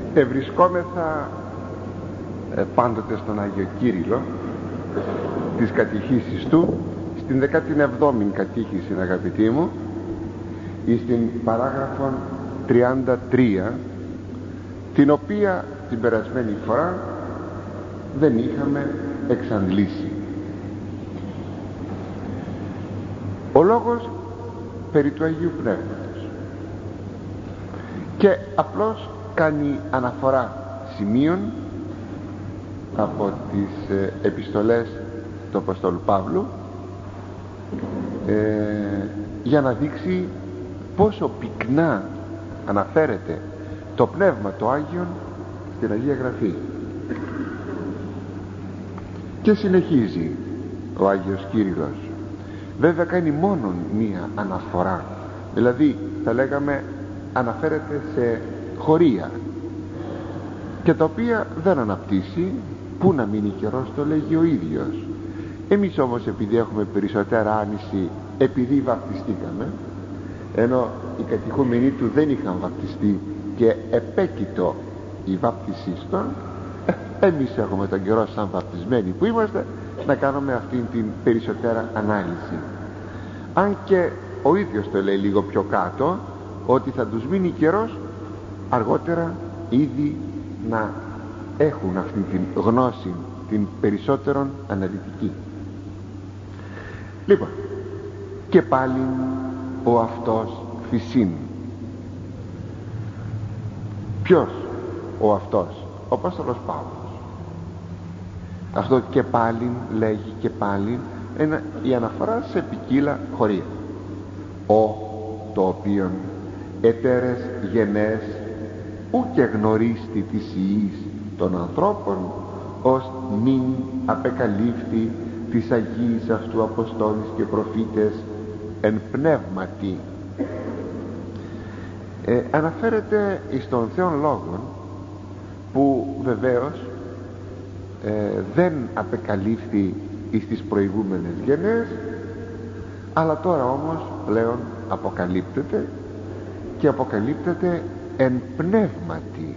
Ευρισκόμεθα πάντοτε στον Άγιο Κύριλλο της κατηχήσεις του, στην 17η κατήχηση, αγαπητοί μου, ή στην παράγραφο 33, την οποία την περασμένη φορά δεν είχαμε εξαντλήσει. Ο λόγος περί του Αγίου Πνεύματος, και απλώς κάνει αναφορά σημείων από τις επιστολές του Αποστόλου Παύλου, για να δείξει πόσο πυκνά αναφέρεται το Πνεύμα το Άγιον στην Αγία Γραφή. Και συνεχίζει ο Άγιος Κύριλλος. Βέβαια κάνει μόνον μία αναφορά, δηλαδή θα λέγαμε αναφέρεται σε χωρία, και τα οποία δεν αναπτύσσει. Πού να μείνει καιρός, το λέγει ο ίδιος. Εμείς όμως, επειδή έχουμε περισσότερα άνηση, επειδή βαπτιστήκαμε, ενώ οι κατηχούμενοι του δεν είχαν βαπτιστεί και επέκειτο η βάπτισή των, εμείς έχουμε τον καιρό, σαν βαπτισμένοι που είμαστε, να κάνουμε αυτήν την περισσότερα ανάλυση. Αν και ο ίδιος το λέει λίγο πιο κάτω, ότι θα τους μείνει καιρός αργότερα ήδη να έχουν αυτή την γνώση, την περισσότερον αναλυτική. Λοιπόν, και πάλι ο αυτός φυσίν. Ποιος ο αυτός? Ο Απόστολος Παύλος. Αυτό και πάλι λέγει, και πάλι η αναφορά σε ποικίλα χωρία. Το οποίον ετέρες γενές ούτε γνωρίστη της ιής των ανθρώπων, ως μην απεκαλύφθη της Αγίης αυτού Αποστόλης και προφήτες εν πνεύματι. Αναφέρεται εις των Θεών Λόγων, που βεβαίως δεν απεκαλύφθη εις τις προηγούμενες γενές, αλλά τώρα όμως πλέον αποκαλύπτεται, και αποκαλύπτεται εν πνεύματι.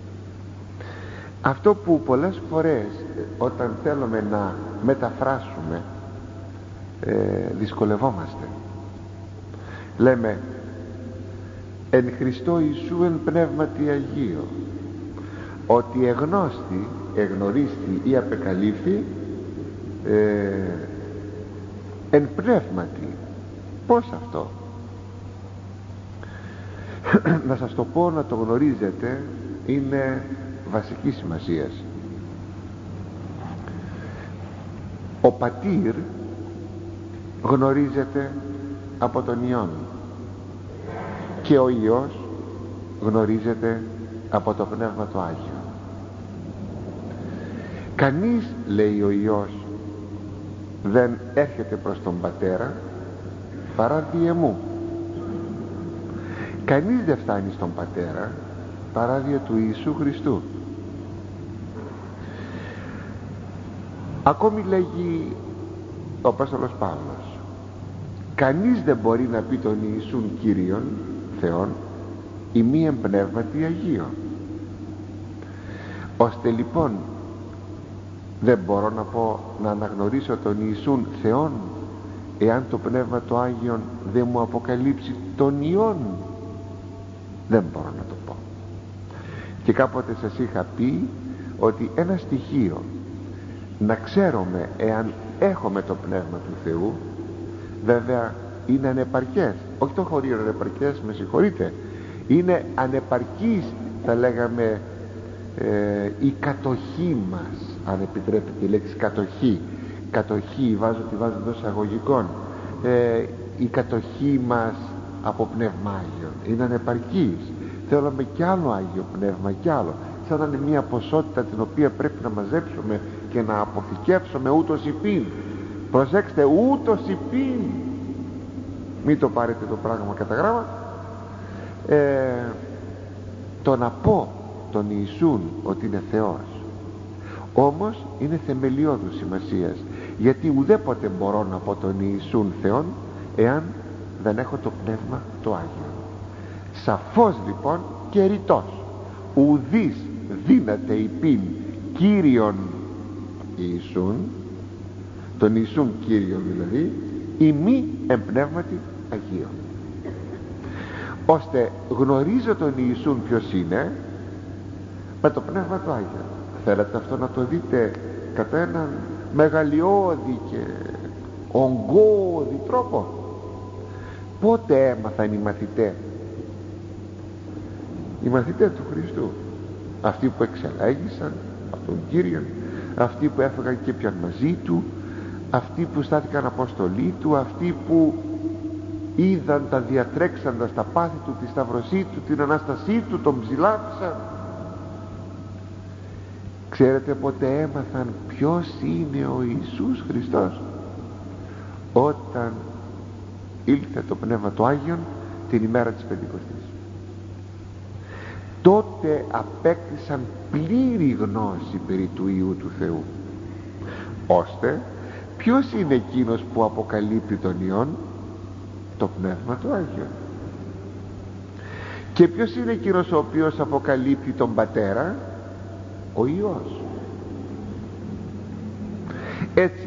Αυτό που πολλές φορές όταν θέλουμε να μεταφράσουμε δυσκολευόμαστε. Λέμε εν Χριστώ Ιησού εν πνεύματι Αγίο, ότι εγνώστη, εγνωρίστη ή απεκαλύφθη εν πνεύματι. Πώς αυτό? Να σας το πω, να το γνωρίζετε, είναι βασική σημασίας. Ο πατήρ γνωρίζεται από τον Υιόν, και ο Υιός γνωρίζεται από το Πνεύμα το Άγιο. Κανείς, λέει ο Υιός, δεν έρχεται προς τον Πατέρα παρά δι' εμού. Κανείς δεν φτάνει στον Πατέρα παρά δια του Ιησού Χριστού. Ακόμη λέγει ο Απόστολος Παύλος, κανείς δεν μπορεί να πει τον Ιησούν Κύριον Θεόν ή μη εν πνεύματι Αγίο. Ώστε λοιπόν δεν μπορώ να πω, να αναγνωρίσω τον Ιησούν Θεόν, εάν το Πνεύμα το Άγιον δεν μου αποκαλύψει τον Υιόν. Δεν μπορώ να το πω. Και κάποτε σας είχα πει ότι ένα στοιχείο να ξέρουμε εάν έχουμε το Πνεύμα του Θεού, βέβαια είναι ανεπαρκές. Όχι το χωρίο ανεπαρκές, με συγχωρείτε, είναι ανεπαρκής, θα λέγαμε, η κατοχή μας, αν επιτρέπετε η λέξη κατοχή. Κατοχή, τη βάζω εντός εισαγωγικών. Η κατοχή μας από Πνεύμα Άγιον είναι ανεπαρκής. Θέλουμε κι άλλο Άγιο Πνεύμα, κι άλλο. Σαν να είναι μια ποσότητα την οποία πρέπει να μαζέψουμε και να αποθηκεύσουμε ούτως υπήν. Προσέξτε, ούτως υπήν. Μην το πάρετε το πράγμα κατά γράμμα. Το να πω τον Ιησούν ότι είναι Θεός, όμως είναι θεμελιώδους σημασίας, γιατί ουδέποτε μπορώ να πω τον Ιησούν Θεόν εάν δεν έχω το Πνεύμα το Άγιο. Σαφώς λοιπόν και ρητός ουδείς δύναται υπήν Κύριον Ιησούν, τον Ιησούν Κύριον δηλαδή, η μη εμπνεύματι Αγίων. Ώστε γνωρίζω τον Ιησούν ποιος είναι με το Πνεύμα του Άγιο. Θέλετε αυτό να το δείτε κατά έναν μεγαλειώδη και ογκώδη τρόπο? Πότε έμαθαν οι μαθητές του Χριστού? Αυτοί που εξελέγησαν από τον Κύριον, αυτοί που έφεγαν και πιαν μαζί του, αυτοί που στάθηκαν αποστολή του, αυτοί που είδαν τα διατρέξαντα στα πάθη του, τη σταυρωσή του, την Ανάστασή του, τον ψηλάφισαν. Ξέρετε πότε έμαθαν ποιος είναι ο Ιησούς Χριστός? Όταν ήλθε το Πνεύμα του Άγιον την ημέρα της Πεντηκοστής. Τότε απέκτησαν πλήρη γνώση περί του Υιού του Θεού. Ώστε ποιος είναι εκείνος που αποκαλύπτει τον Υιόν? Το Πνεύμα του Άγιο. Και ποιος είναι εκείνος ο οποίος αποκαλύπτει τον Πατέρα? Ο Υιός. Έτσι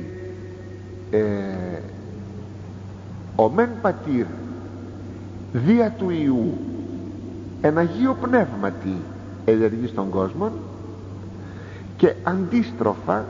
ο μεν πατήρ δια του Υιού εν Αγίο Πνεύματι ενεργεί στον κόσμο, και αντίστροφα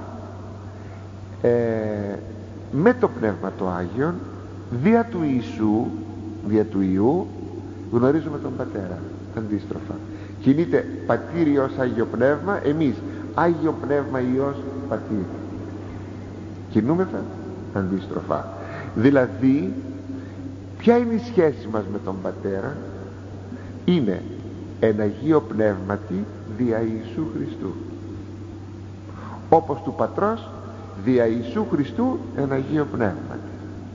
με το Πνεύμα το Άγιον δια του Ιησού, δια του Υιού γνωρίζουμε τον Πατέρα. Αντίστροφα κινείται πατήρ Υιός Άγιο Πνεύμα, εμείς Άγιο Πνεύμα Υιός πατήρ, κινούμεθα αντίστροφα. Δηλαδή ποια είναι η σχέση μας με τον Πατέρα? Είναι εν Αγίο Πνεύματι δια Ιησού Χριστού, όπως του Πατρός δια Ιησού Χριστού εν Αγίο Πνεύματι.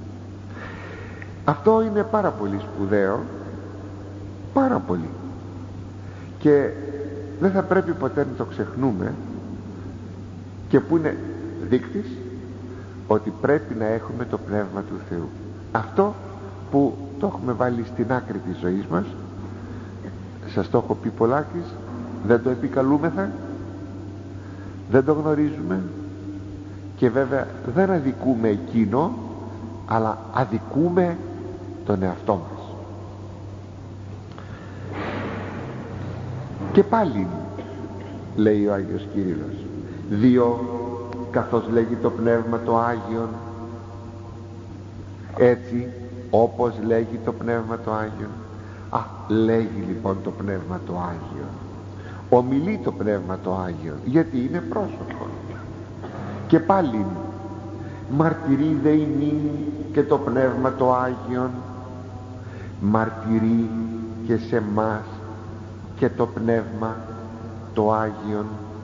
Αυτό είναι πάρα πολύ σπουδαίο, πάρα πολύ, και δεν θα πρέπει ποτέ να το ξεχνούμε, και που είναι δείκτης ότι πρέπει να έχουμε το Πνεύμα του Θεού. Αυτό που το έχουμε βάλει στην άκρη της ζωής μας, σας το έχω πει πολλάκις, δεν το επικαλούμεθα, δεν το γνωρίζουμε, και βέβαια δεν αδικούμε εκείνο, αλλά αδικούμε τον εαυτό μας. Και πάλι λέει ο Άγιος Κύριλλος, διό καθώς λέγει το Πνεύμα το Άγιον, έτσι όπως λέγει το Πνεύμα το Άγιον. Λέγει λοιπόν το Πνεύμα το Άγιο, ομιλεί το Πνεύμα το Άγιο, γιατί είναι πρόσωπο. Και πάλι μαρτυρεί δε ημίν και το Πνεύμα το Άγιον, μαρτυρεί και σε μας και το Πνεύμα το Άγιον.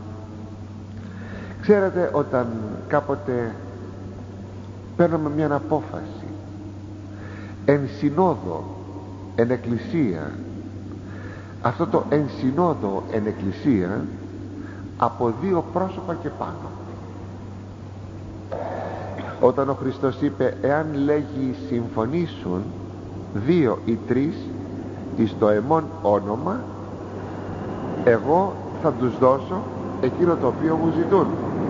Ξέρετε, όταν κάποτε παίρνουμε μια απόφαση εν συνόδο, εν εκκλησία, αυτό το εν συνόδο εν εκκλησία από δύο πρόσωπα και πάνω, όταν ο Χριστός είπε εάν λέγει συμφωνήσουν δύο ή τρεις εις το εμόν όνομα, εγώ θα τους δώσω εκείνο το οποίο μου ζητούν.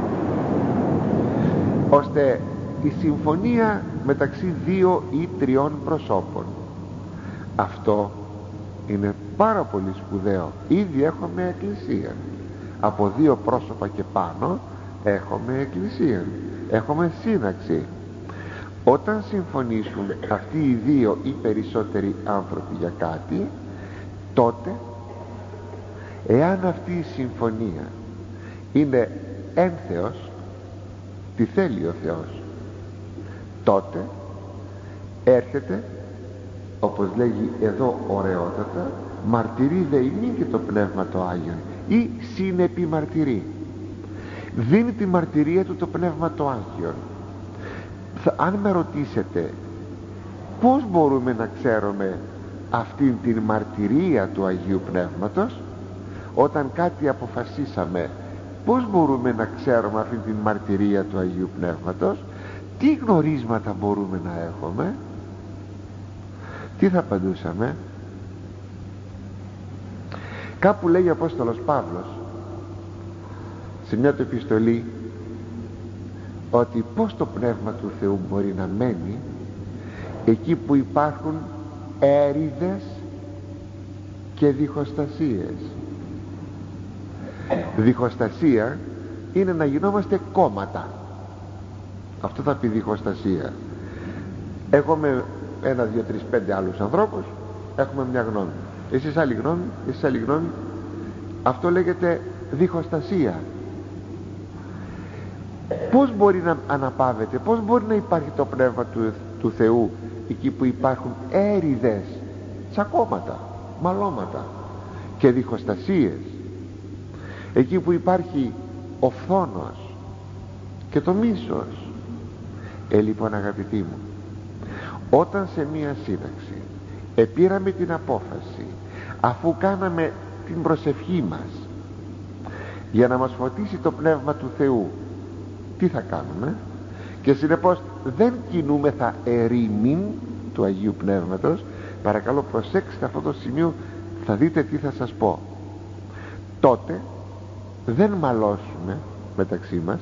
Ώστε η συμφωνία μεταξύ δύο ή τριών προσώπων, αυτό είναι πάρα πολύ σπουδαίο. Ήδη έχουμε εκκλησία, από δύο πρόσωπα και πάνω έχουμε εκκλησία, έχουμε σύναξη. Όταν συμφωνήσουν αυτοί οι δύο ή περισσότεροι άνθρωποι για κάτι, τότε εάν αυτή η συμφωνία είναι ένθεος, τι θέλει ο Θεός, τότε έρχεται, όπως λέγει εδώ ωραιότατα, μαρτυρεί δε ημίν και το Πνεύμα το Άγιον, ή συνεπιμαρτυρεί, δίνει τη μαρτυρία του το Πνεύμα το Άγιον. Αν με ρωτήσετε πώς μπορούμε να ξέρουμε αυτήν την μαρτυρία του Αγίου Πνεύματος, όταν κάτι αποφασίσαμε, πώς μπορούμε να ξέρουμε αυτήν την μαρτυρία του Αγίου Πνεύματος? Τι γνωρίσματα μπορούμε να έχουμε? Τι θα απαντούσαμε? Κάπου λέει ο Απόστολος Παύλος σε μια του επιστολή ότι πως το Πνεύμα του Θεού μπορεί να μένει εκεί που υπάρχουν έρηδες και διχοστασίες. Διχοστασία είναι να γινόμαστε κόμματα. Αυτό θα πει διχοστασία. Εγώ με 1, 2, 3, 5 άλλους ανθρώπους έχουμε μια γνώμη, εσείς άλλη γνώμη, εσείς άλλη γνώμη. Αυτό λέγεται διχοστασία. Πώς μπορεί να αναπαύεται, πώς μπορεί να υπάρχει το Πνεύμα του Θεού εκεί που υπάρχουν έρηδες, τσακώματα, μαλώματα και διχοστασίες, εκεί που υπάρχει ο φθόνος και το μίσος? Λοιπόν, αγαπητοί μου, όταν σε μία σύνταξη επήραμε την απόφαση, αφού κάναμε την προσευχή μας για να μας φωτίσει το Πνεύμα του Θεού, τι θα κάνουμε? Και συνεπώς δεν κινούμεθα ερήμην του Αγίου Πνεύματος. Παρακαλώ προσέξτε αυτό το σημείο, θα δείτε τι θα σας πω. Τότε δεν μαλώσουμε μεταξύ μας,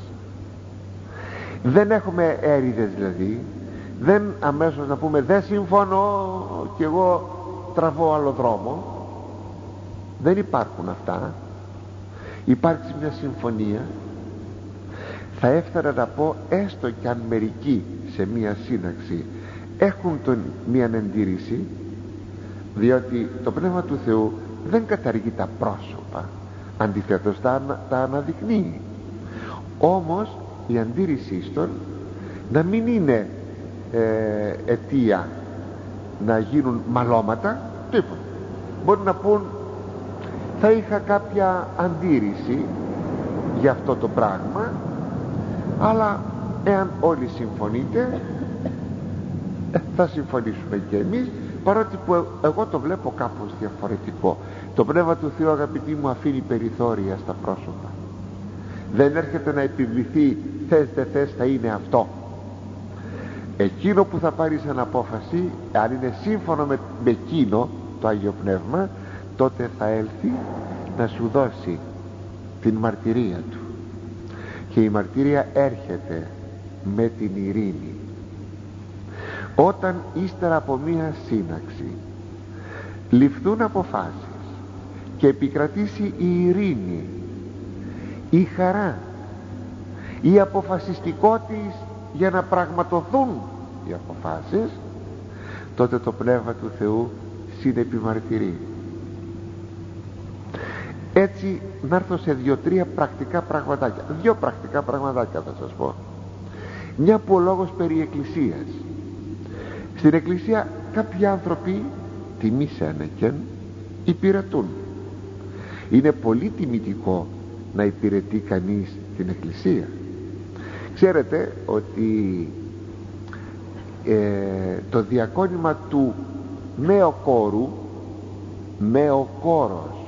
δεν έχουμε έρηδες, δηλαδή δεν αμέσως να πούμε δεν συμφωνώ και εγώ τραβώ άλλο δρόμο. Δεν υπάρχουν αυτά. Υπάρχει μια συμφωνία. Θα έφτανα να πω, έστω κι αν μερικοί σε μια σύναξη έχουν μια εντήρηση, διότι το Πνεύμα του Θεού δεν καταργεί τα πρόσωπα, αντιθέτως τα αναδεικνύει. Όμως η αντίρρησή των να μην είναι αιτία να γίνουν μαλώματα, τίποτα. Μπορεί να πούν θα είχα κάποια αντίρρηση για αυτό το πράγμα, αλλά εάν όλοι συμφωνείτε θα συμφωνήσουμε και εμείς, παρότι που εγώ το βλέπω κάπως διαφορετικό. Το Πνεύμα του Θεού, αγαπητοί μου, αφήνει περιθώρια στα πρόσωπα. Δεν έρχεται να επιβληθεί θες δεν θες, θα είναι αυτό. Εκείνο που θα πάρει σαν απόφαση, αν είναι σύμφωνο με εκείνο το Άγιο Πνεύμα, τότε θα έλθει να σου δώσει την μαρτυρία του. Και η μαρτυρία έρχεται με την ειρήνη. Όταν ύστερα από μία σύναξη ληφθούν αποφάσεις και επικρατήσει η ειρήνη, η χαρά, η αποφασιστικότης για να πραγματοθούν οι αποφάσεις, τότε το Πνεύμα του Θεού συνεπιμαρτυρεί. Έτσι να έρθω σε 2-3 πρακτικά πραγματάκια. 2 πρακτικά πραγματάκια θα σας πω. Μια που ο λόγος περί εκκλησίας. Στην εκκλησία κάποιοι άνθρωποι τιμής ένεκεν υπηρετούν. Είναι πολύ τιμητικό να υπηρετεί κανείς την εκκλησία. Ξέρετε ότι το διακόνημα του νεοκόρου, νεοκόρος,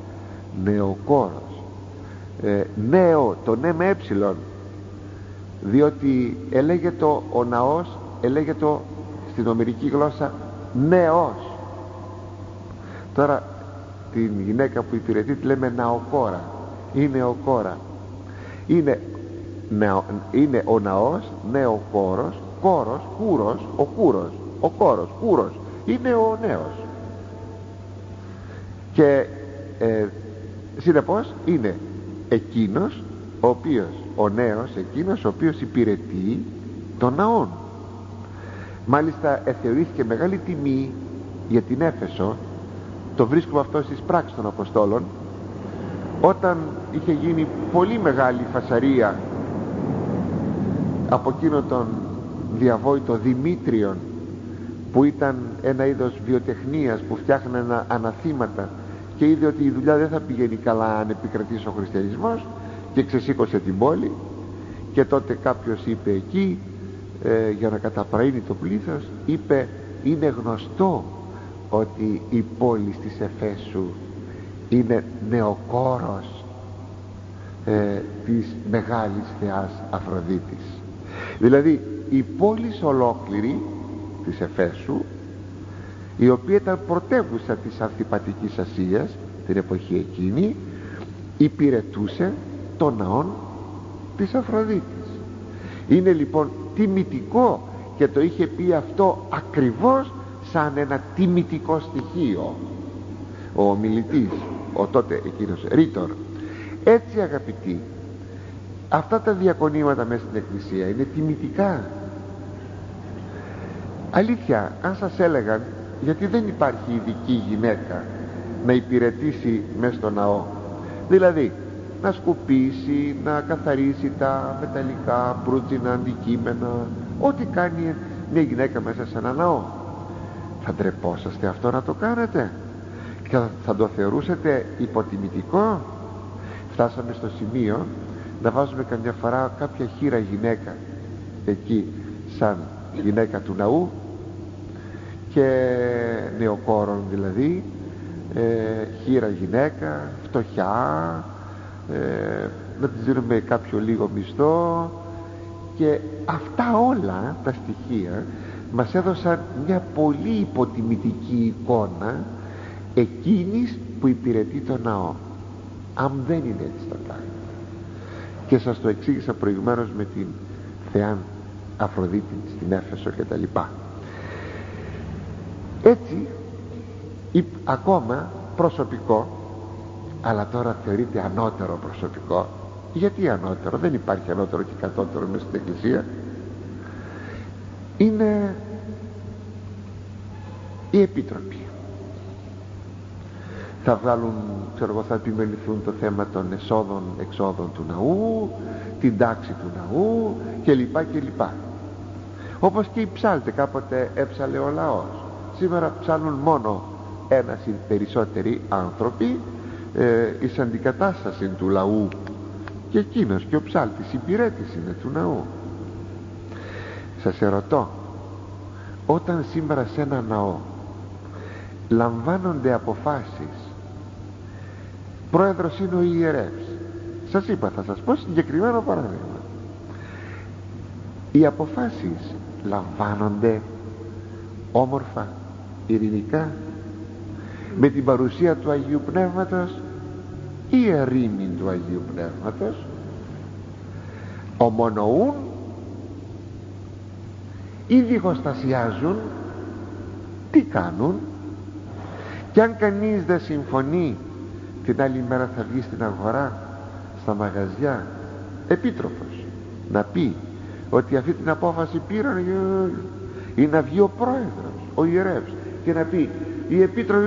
νέο, το ναι με έψιλον, διότι ελέγεται ο ναός, ελέγεται στην ομηρική γλώσσα νέος. Τώρα την γυναίκα που υπηρετεί τη λέμε ναοκόρα ή νεοκόρα. Είναι ο ναός, νεοκόρος, κόρος, κούρος, ο κόρος, κούρος, είναι ο νέος. Και συνεπώς είναι εκείνος ο οποίος, ο νέος εκείνος ο οποίος υπηρετεί τον ναόν. Μάλιστα θεωρήθηκε μεγάλη τιμή για την Έφεσο, το βρίσκουμε αυτό στις πράξεις των Αποστόλων, όταν είχε γίνει πολύ μεγάλη φασαρία από εκείνο τον διαβόητο Δημήτριον, που ήταν ένα είδος βιοτεχνίας που φτιάχνανε αναθήματα, και είδε ότι η δουλειά δεν θα πηγαίνει καλά αν επικρατήσει ο χριστιανισμός, και ξεσήκωσε την πόλη. Και τότε κάποιος είπε εκεί, για να καταπραίνει το πλήθος, είπε είναι γνωστό ότι η πόλη της Εφέσου είναι νεοκόρος της μεγάλης θεάς Αφροδίτης. Δηλαδή η πόλη ολόκληρη της Εφέσου η οποία ήταν πρωτεύουσα της Ανθιπατικής Ασίας την εποχή εκείνη, υπηρετούσε τον ναόν της Αφροδίτης. Είναι λοιπόν τιμητικό, και το είχε πει αυτό ακριβώς σαν ένα τιμητικό στοιχείο ο ομιλητής, ο τότε εκείνος ρήτορ. Έτσι αγαπητοί, αυτά τα διακονήματα μέσα στην Εκκλησία είναι τιμητικά. Αλήθεια, αν σας έλεγαν γιατί δεν υπάρχει ειδική γυναίκα να υπηρετήσει μέσα στο ναό, δηλαδή να σκουπίσει, να καθαρίσει τα μεταλλικά προύτζινα αντικείμενα, ό,τι κάνει μια γυναίκα μέσα σε ένα ναό, θα ντρεπόσαστε αυτό να το κάνετε και θα το θεωρούσατε υποτιμητικό? Φτάσαμε στο σημείο να βάζουμε καμιά φορά κάποια χήρα γυναίκα εκεί σαν γυναίκα του ναού, και νεοκόρων δηλαδή, χήρα γυναίκα, φτωχιά, να της δίνουμε κάποιο λίγο μισθό, και αυτά όλα τα στοιχεία μας έδωσαν μια πολύ υποτιμητική εικόνα εκείνης που υπηρετεί το ναό. Αν δεν είναι έτσι το πράγμα, και σας το εξήγησα προηγουμένως με την θεά Αφροδίτη στην Έφεσο και τα λοιπά. Έτσι ακόμα προσωπικό, αλλά τώρα θεωρείται ανώτερο προσωπικό. Γιατί ανώτερο? Δεν υπάρχει ανώτερο και κατώτερο μέσα στην Εκκλησία. Είναι οι επίτροποι. Θα βγάλουν, ξέρω εγώ, θα επιμεληθούν το θέμα των εσόδων εξόδων του ναού, την τάξη του ναού κλπ. Όπως και οι ψάλτες, κάποτε έψαλε ο λαός. Σήμερα ψάλουν μόνο ένας ή περισσότεροι άνθρωποι εις αντικατάσταση του λαού, και εκείνος και ο ψάλτης υπηρέτης είναι του ναού. Σας ερωτώ, όταν σήμερα σε ένα ναό λαμβάνονται αποφάσεις, πρόεδρος είναι ο ιερεύς, σας είπα, θα σας πω συγκεκριμένο παράδειγμα, οι αποφάσεις λαμβάνονται όμορφα, ειρηνικά, με την παρουσία του Αγίου Πνεύματος ή ερήμην του Αγίου Πνεύματος? Ομονοούν ή διχοστασιάζουν? Τι κάνουν? Και αν κανείς δεν συμφωνεί, την άλλη μέρα θα βγει στην αγορά, στα μαγαζιά, επίτροπος, να πει ότι αυτή την απόφαση πήραν, ή να βγει ο πρόεδρος, ο ιερεύς, και να πει οι επίτροποι.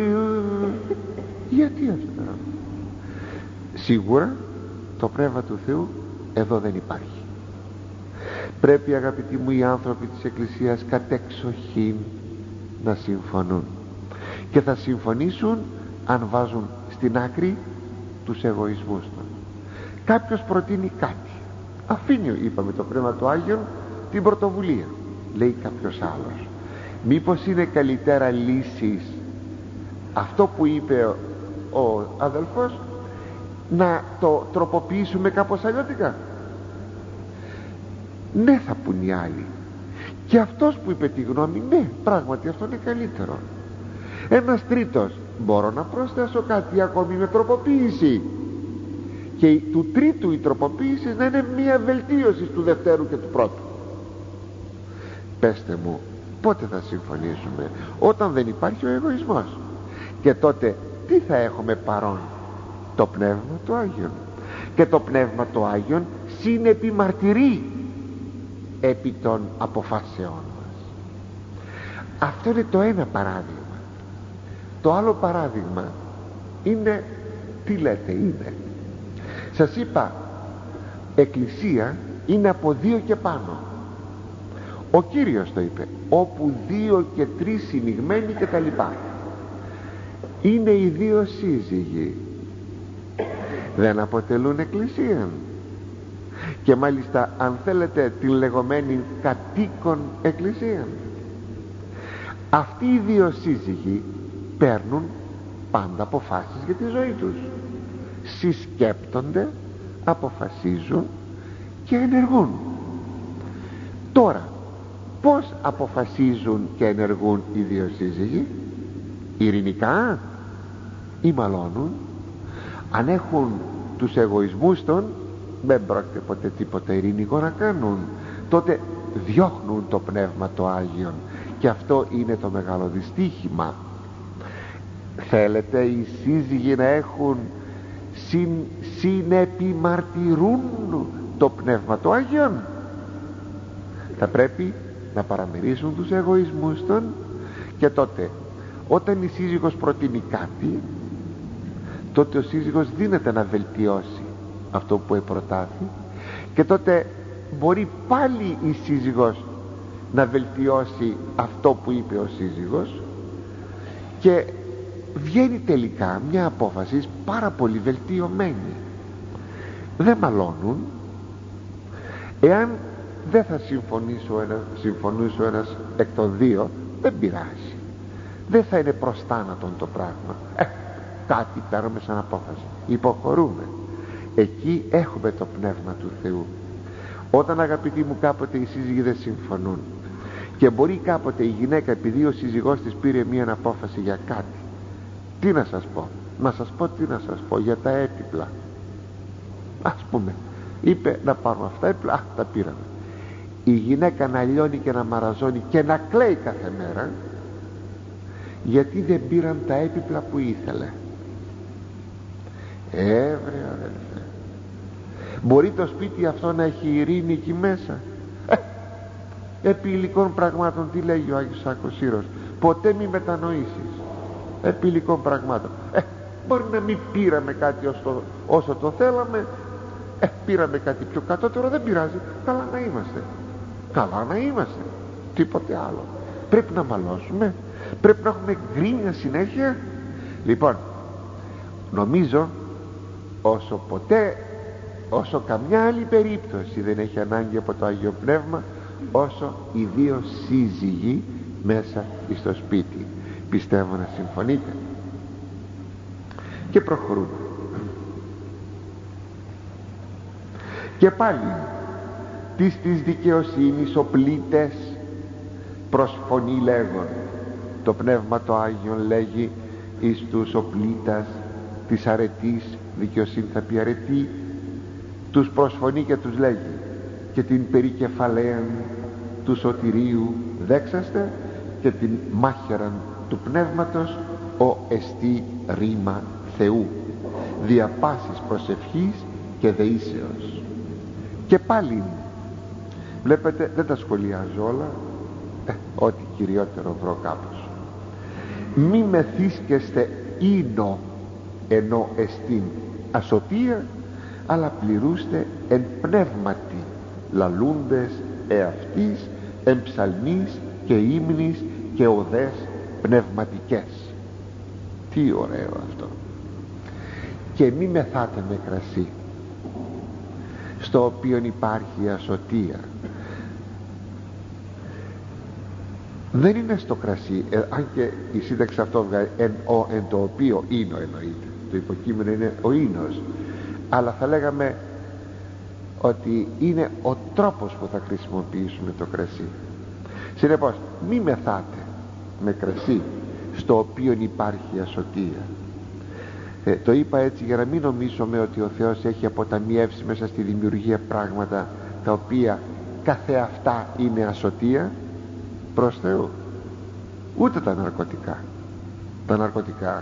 Γιατί αυτό? Σίγουρα το Πνεύμα του Θεού εδώ δεν υπάρχει. Πρέπει, αγαπητοί μου, οι άνθρωποι της Εκκλησίας κατεξοχήν να συμφωνούν, και θα συμφωνήσουν αν βάζουν στην άκρη τους εγωισμούς τους. Κάποιος προτείνει κάτι, αφήνει, είπαμε, το Πνεύμα του Άγιον την πρωτοβουλία, λέει κάποιος άλλος, μήπως είναι καλύτερα λύσεις αυτό που είπε ο αδελφός, να το τροποποιήσουμε κάπως αλλιώτικα? Ναι, θα πουν οι άλλοι, και αυτός που είπε τη γνώμη, ναι, πράγματι αυτό είναι καλύτερο. Ένας τρίτος, μπορώ να προσθέσω κάτι ακόμη με τροποποίηση, και του τρίτου η τροποποίηση να είναι μία βελτίωση του δευτέρου και του πρώτου. Πέστε μου, πότε θα συμφωνήσουμε? Όταν δεν υπάρχει ο εγωισμός. Και τότε τι θα έχουμε παρόν? Το Πνεύμα του Άγιον. Και το Πνεύμα του Άγιον συνεπιμαρτυρεί επί των αποφάσεών μας. Αυτό είναι το ένα παράδειγμα. Το άλλο παράδειγμα είναι, τι λέτε, είναι, σας είπα, εκκλησία είναι από 2 και πάνω. Ο Κύριος το είπε, όπου 2 και 3 συνηγμένοι και τα λοιπά. Είναι οι 2 σύζυγοι, δεν αποτελούν εκκλησία? Και μάλιστα, αν θέλετε, την λεγόμενη κατοίκον εκκλησία. Αυτοί οι 2 σύζυγοι παίρνουν πάντα αποφάσεις για τη ζωή τους, συσκέπτονται, αποφασίζουν και ενεργούν. Τώρα, Πώς αποφασίζουν και ενεργούν οι δύο σύζυγοι? Ειρηνικά ή μαλώνουν? Αν έχουν τους εγωισμούς των, δεν πρόκειται ποτέ τίποτα ειρηνικό να κάνουν. Τότε διώχνουν το Πνεύμα το Άγιον, και αυτό είναι το μεγάλο δυστύχημα. Θέλετε οι σύζυγοι να έχουν συνεπιμαρτυρούν το Πνεύμα το Άγιον? Θα πρέπει να παραμερίσουν τους εγωισμούς των, και τότε όταν η σύζυγος προτείνει κάτι, τότε ο σύζυγος δύναται να βελτιώσει αυτό που προτάθη, και τότε μπορεί πάλι η σύζυγος να βελτιώσει αυτό που είπε ο σύζυγος, και βγαίνει τελικά μια απόφαση πάρα πολύ βελτιωμένη. Δεν μαλώνουν. Εάν δεν θα συμφωνήσει ο ένας εκ των δύο, δεν πειράζει, δεν θα είναι προστάνατον το πράγμα. Κάτι παίρνουμε σαν απόφαση, υποχωρούμε. Εκεί έχουμε το Πνεύμα του Θεού. Όταν, αγαπητοί μου, κάποτε οι σύζυγοι δεν συμφωνούν, και μπορεί κάποτε η γυναίκα, επειδή ο σύζυγός της πήρε μία απόφαση για κάτι, τι να σας πω, τι να σας πω για τα έπιπλα, ας πούμε, είπε να πάρουμε αυτά έπιπλα, τα πήραμε. Η γυναίκα να λιώνει και να μαραζώνει και να κλαίει κάθε μέρα, γιατί δεν πήραν τα έπιπλα που ήθελε. Βρε αδελφέ, μπορεί το σπίτι αυτό να έχει ειρήνη εκεί μέσα? Επί υλικών πραγμάτων, τι λέγει ο Άγιος Σάκος Σύρος, ποτέ μη μετανοήσεις. Επί υλικών πραγμάτων, μπορεί να μην πήραμε κάτι όσο το θέλαμε, πήραμε κάτι πιο κατώτερο, δεν πειράζει, καλά να είμαστε, τίποτε άλλο. Πρέπει να μαλώσουμε? Πρέπει να έχουμε γκρίνια συνέχεια? Λοιπόν, νομίζω όσο καμιά άλλη περίπτωση δεν έχει ανάγκη από το Άγιο Πνεύμα, όσο οι δύο σύζυγοι μέσα στο σπίτι. Πιστεύω να συμφωνείτε. Και προχωρούμε. Και πάλι της δικαιοσύνης οπλίτες προσφωνεί λέγον. Το Πνεύμα το Άγιον λέγει εις τους οπλίτας της αρετής, δικαιοσύνη θα πει αρετή, τους προσφωνεί και τους λέγει, και την περικεφαλαίαν του σωτηρίου δέξαστε, και την μάχαιραν του Πνεύματος ο εστί ρήμα Θεού, δια πάσης προσευχής και δεήσεως. Και πάλι βλέπετε, δεν τα σχολιάζω όλα, ό,τι κυριότερο βρω κάπως. Μη μεθύσκεστε ίνο ενώ εστίν ασωτεία, αλλά πληρούστε εν πνεύματι, λαλούντες εαυτής εν ψαλμής και ύμνης και οδές πνευματικές. Τι ωραίο αυτό. Και μη μεθάτε με κρασί, στο οποίο υπάρχει ασωτεία. Δεν είναι στο κρασί, αν και η σύνταξη αυτό βγάζει εν το οποίο ίνο εννοείται, το υποκείμενο είναι ο ίνος, αλλά θα λέγαμε ότι είναι ο τρόπος που θα χρησιμοποιήσουμε το κρασί. Συνεπώς μη μεθάτε με κρασί στο οποίο υπάρχει ασωτεία. Το είπα έτσι για να μην νομίζουμε ότι ο Θεός έχει αποταμιεύσει μέσα στη δημιουργία πράγματα τα οποία καθεαυτά είναι ασωτεία προς Θεού. Ούτε τα ναρκωτικά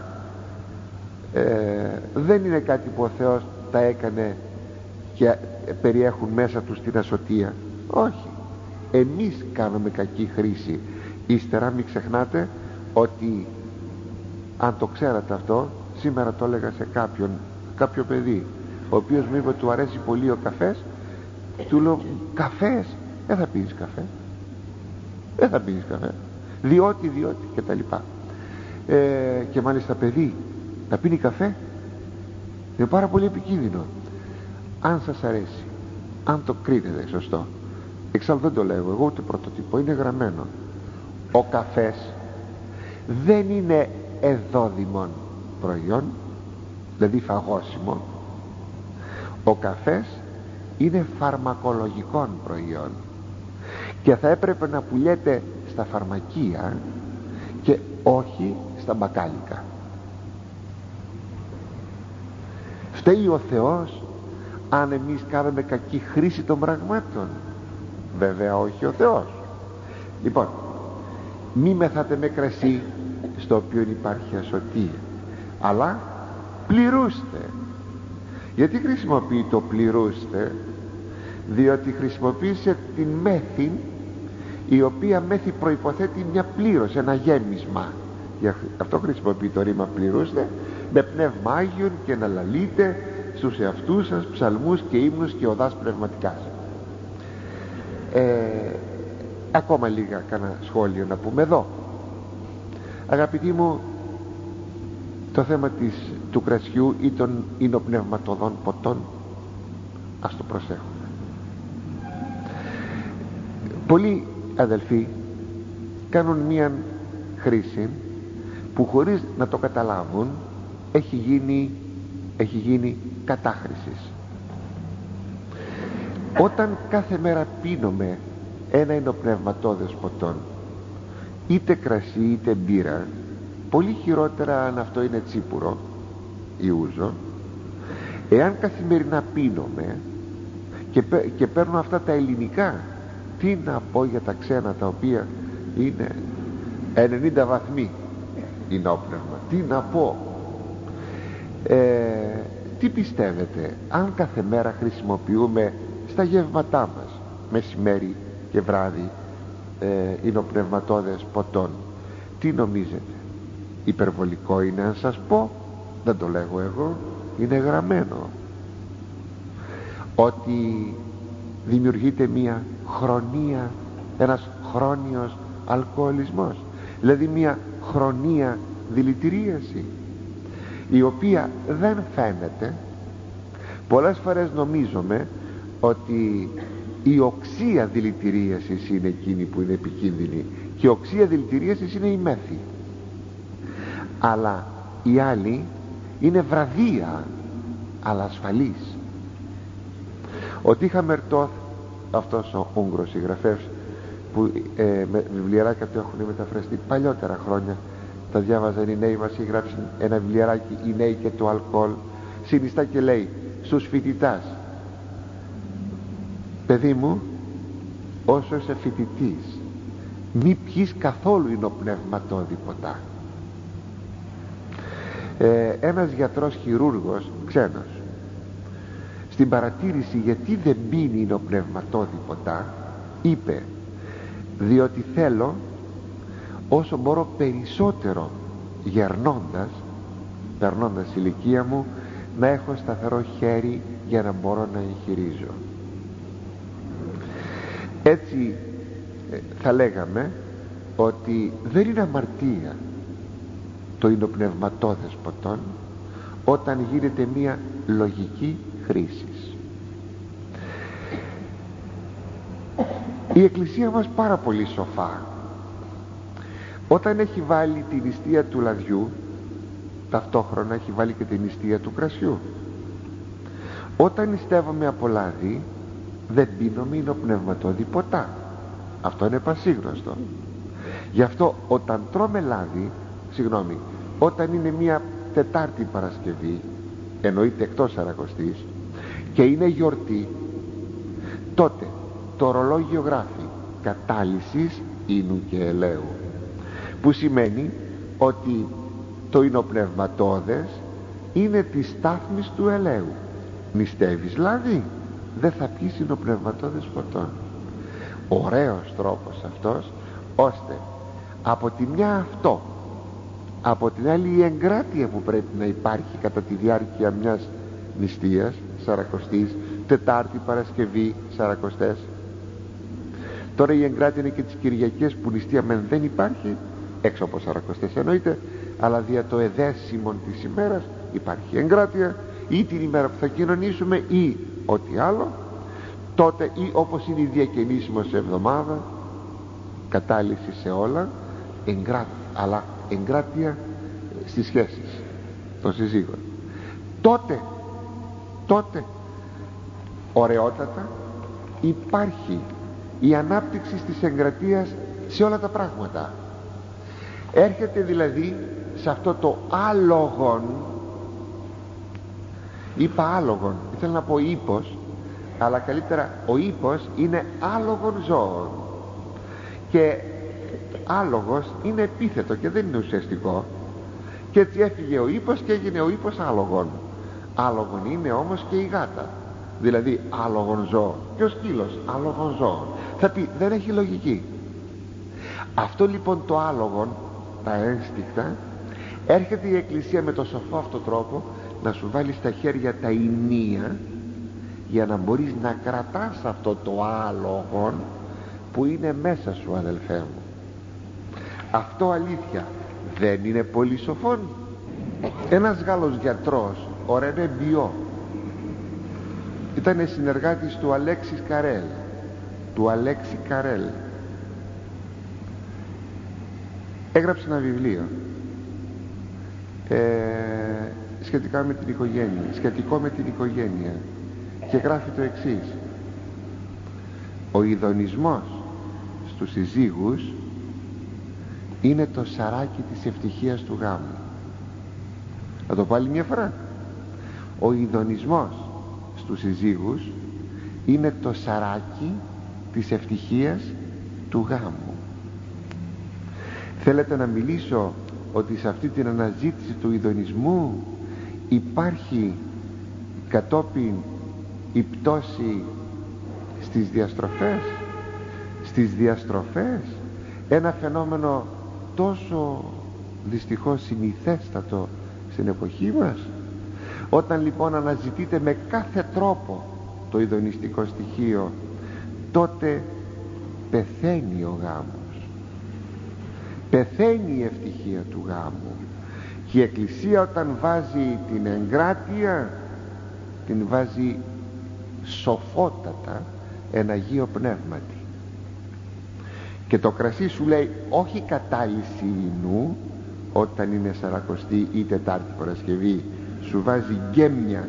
δεν είναι κάτι που ο Θεός τα έκανε και περιέχουν μέσα τους την ασωτεία. Όχι, εμείς κάνουμε κακή χρήση. Ύστερα μην ξεχνάτε ότι, αν το ξέρατε αυτό, σήμερα το έλεγα σε κάποιο παιδί, ο οποίος μου είπε του αρέσει πολύ ο καφές. Του λέω, καφές? Δεν θα πίνεις καφέ, διότι και τα λοιπά. Και μάλιστα παιδί να πίνει καφέ είναι πάρα πολύ επικίνδυνο. Αν σας αρέσει, αν το κρίνετε σωστό, εξάλλου δεν το λέγω εγώ ούτε πρωτοτυπώ, είναι γραμμένο. Ο καφές δεν είναι εδόδημον προϊόν, δηλαδή φαγώσιμο. Ο καφές είναι φαρμακολογικών προϊόν, και θα έπρεπε να πουλιέται στα φαρμακεία και όχι στα μπακάλικα. Φταίει ο Θεός αν εμείς κάνουμε κακή χρήση των πραγμάτων? Βέβαια όχι ο Θεός. Λοιπόν, μη μεθάτε με κρασί στο οποίο υπάρχει ασωτεία, αλλά πληρούστε. Γιατί χρησιμοποιεί το πληρούστε? Διότι χρησιμοποίησε την μέθη, η οποία μέθη προϋποθέτει μια πλήρωση, ένα γέμισμα. Γι' αυτό χρησιμοποιεί το ρήμα πληρούστε, με πνεύμα Άγιον, και να λαλείτε στους εαυτούς σας ψαλμούς και ύμνους και οδάς πνευματικάς. Ακόμα λίγα κάνα σχόλιο να πούμε εδώ. Αγαπητοί μου, το θέμα του κρασιού ή των υνοπνευματωδών ποτών, ας το προσέχουμε. Πολλοί αδελφοί κάνουν μία χρήση που χωρίς να το καταλάβουν έχει γίνει κατάχρησης. Όταν κάθε μέρα πίνουμε ένα υνοπνευματώδες ποτόν, είτε κρασί είτε μπύρα, πολύ χειρότερα αν αυτό είναι τσίπουρο ή ούζο, εάν καθημερινά πίνουμε και παίρνω αυτά τα ελληνικά, τι να πω για τα ξένα τα οποία είναι 90 βαθμοί υνόπνευμα? Τι να πω? Τι πιστεύετε αν κάθε μέρα χρησιμοποιούμε στα γεύματά μας, μεσημέρι και βράδυ, υνοπνευματώδες ποτών? Τι νομίζετε? Υπερβολικό είναι αν σας πω? Δεν το λέγω εγώ, είναι γραμμένο ότι δημιουργείται μια χρονία, ένας χρόνιος αλκοολισμός, δηλαδή μια χρονία δηλητηρίαση, η οποία δεν φαίνεται. Πολλές φορές νομίζουμε ότι η οξία δηλητηρίασης είναι εκείνη που είναι επικίνδυνη, και η οξία δηλητηρίασης είναι η μέθη, αλλά η άλλη είναι βραδία αλλά ασφαλής. Ο Τίχα Μερτόθ, αυτός ο Ούγγρος συγγραφέας που με βιβλιαράκια του έχουν μεταφραστεί παλιότερα χρόνια, τα διάβαζαν οι νέοι μας, έχει γράψει ένα βιβλιαράκι «Οι νέοι και το αλκοόλ». Συνιστά και λέει στους φοιτητάς: παιδί μου, όσο είσαι φοιτητής, μη πιείς καθόλου υνοπνευματώδη ποτά. Ένας γιατρός χειρούργος ξένος, στην παρατήρηση γιατί δεν πίνει υνοπνευματώδη ποτά, είπε: διότι θέλω όσο μπορώ περισσότερο περνώντας η ηλικία μου, να έχω σταθερό χέρι για να μπορώ να εγχειρίζω. Έτσι θα λέγαμε ότι δεν είναι αμαρτία το υνοπνευματώδες ποτόν όταν γίνεται μια λογική χρήση. Η Εκκλησία μας πάρα πολύ σοφά, όταν έχει βάλει την νηστεία του λαδιού, ταυτόχρονα έχει βάλει και την νηστεία του κρασιού. Όταν νηστεύομαι από λάδι, δεν πίνομαι υνοπνευματώδη ποτά. Αυτό είναι πασίγνωστο. Γι' αυτό όταν τρώμε λάδι, όταν είναι μια Τετάρτη Παρασκευή, εννοείται εκτός Σαρακοστής, και είναι γιορτή, τότε το ορολόγιο γράφει κατάλυσης ίνου και ελαίου, που σημαίνει ότι το υνοπνευματώδες είναι της στάθμης του ελαίου. Νηστεύεις λάδι, δεν θα πιεις υνοπνευματώδες ποτόν. Ωραίος τρόπος αυτός, ώστε από τη μια αυτό, από την άλλη η εγκράτεια που πρέπει να υπάρχει κατά τη διάρκεια μιας νηστείας, Σαρακοστής, Τετάρτη, Παρασκευή, Σαρακοστές. Τώρα η εγκράτεια είναι και τις Κυριακές που νηστεία μεν δεν υπάρχει, έξω από Σαρακοστές εννοείται, αλλά δια το εδέσιμον της ημέρας υπάρχει εγκράτεια, ή την ημέρα που θα κοινωνήσουμε ή ό,τι άλλο. Τότε, ή όπως είναι η διακαινήσιμος εβδομάδα, κατάλυση σε όλα, αλλά εγκράτεια στις σχέσεις των συζύγων. Τότε ωραιότατα υπάρχει η ανάπτυξη της εγκρατείας σε όλα τα πράγματα. Έρχεται δηλαδή σε αυτό το άλογον. Είπα άλογον, ήθελα να πω ύπος, αλλά καλύτερα ο ύπος είναι άλογον ζώων, και άλογος είναι επίθετο και δεν είναι ουσιαστικό, και έτσι έφυγε ο ύπος και έγινε ο ύπος άλογον. Άλογον είναι όμως και η γάτα, δηλαδή άλογον ζώων, και ο σκύλος άλογον ζώων. Θα πει, δεν έχει λογική. Αυτό λοιπόν το άλογον, τα ένστικτα, έρχεται η Εκκλησία με το σοφό αυτό τρόπο να σου βάλει στα χέρια τα ηνία, για να μπορείς να κρατάς αυτό το άλογον που είναι μέσα σου, αδελφέ μου. Αυτό αλήθεια δεν είναι πολύ σοφόν? Ένας Γάλλος γιατρός, ο Ρενέ Μπιό, ήταν συνεργάτης του Αλέξη Καρέλ. Έγραψε ένα βιβλίο σχετικό με την οικογένεια, και γράφει το εξής: ο ειδονισμός στους συζύγους είναι το σαράκι της ευτυχίας του γάμου. Θα το πω άλλη μια φορά: ο ειδονισμός στους συζύγους είναι το σαράκι της ευτυχίας του γάμου. Θέλετε να μιλήσω ότι σε αυτή την αναζήτηση του ειδονισμού υπάρχει κατόπιν η πτώση στις διαστροφές, ένα φαινόμενο τόσο δυστυχώς συνηθέστατο στην εποχή μας? Όταν λοιπόν αναζητείτε με κάθε τρόπο το ειδονιστικό στοιχείο, τότε πεθαίνει ο γάμος, πεθαίνει η ευτυχία του γάμου. Και η Εκκλησία όταν βάζει την εγκράτεια, την βάζει σοφότατα εν Αγίο Πνεύματι. Και το κρασί σου λέει όχι κατάλυση ινού, όταν είναι Σαρακοστή ή Τετάρτη Παρασκευή, σου βάζει γκέμια.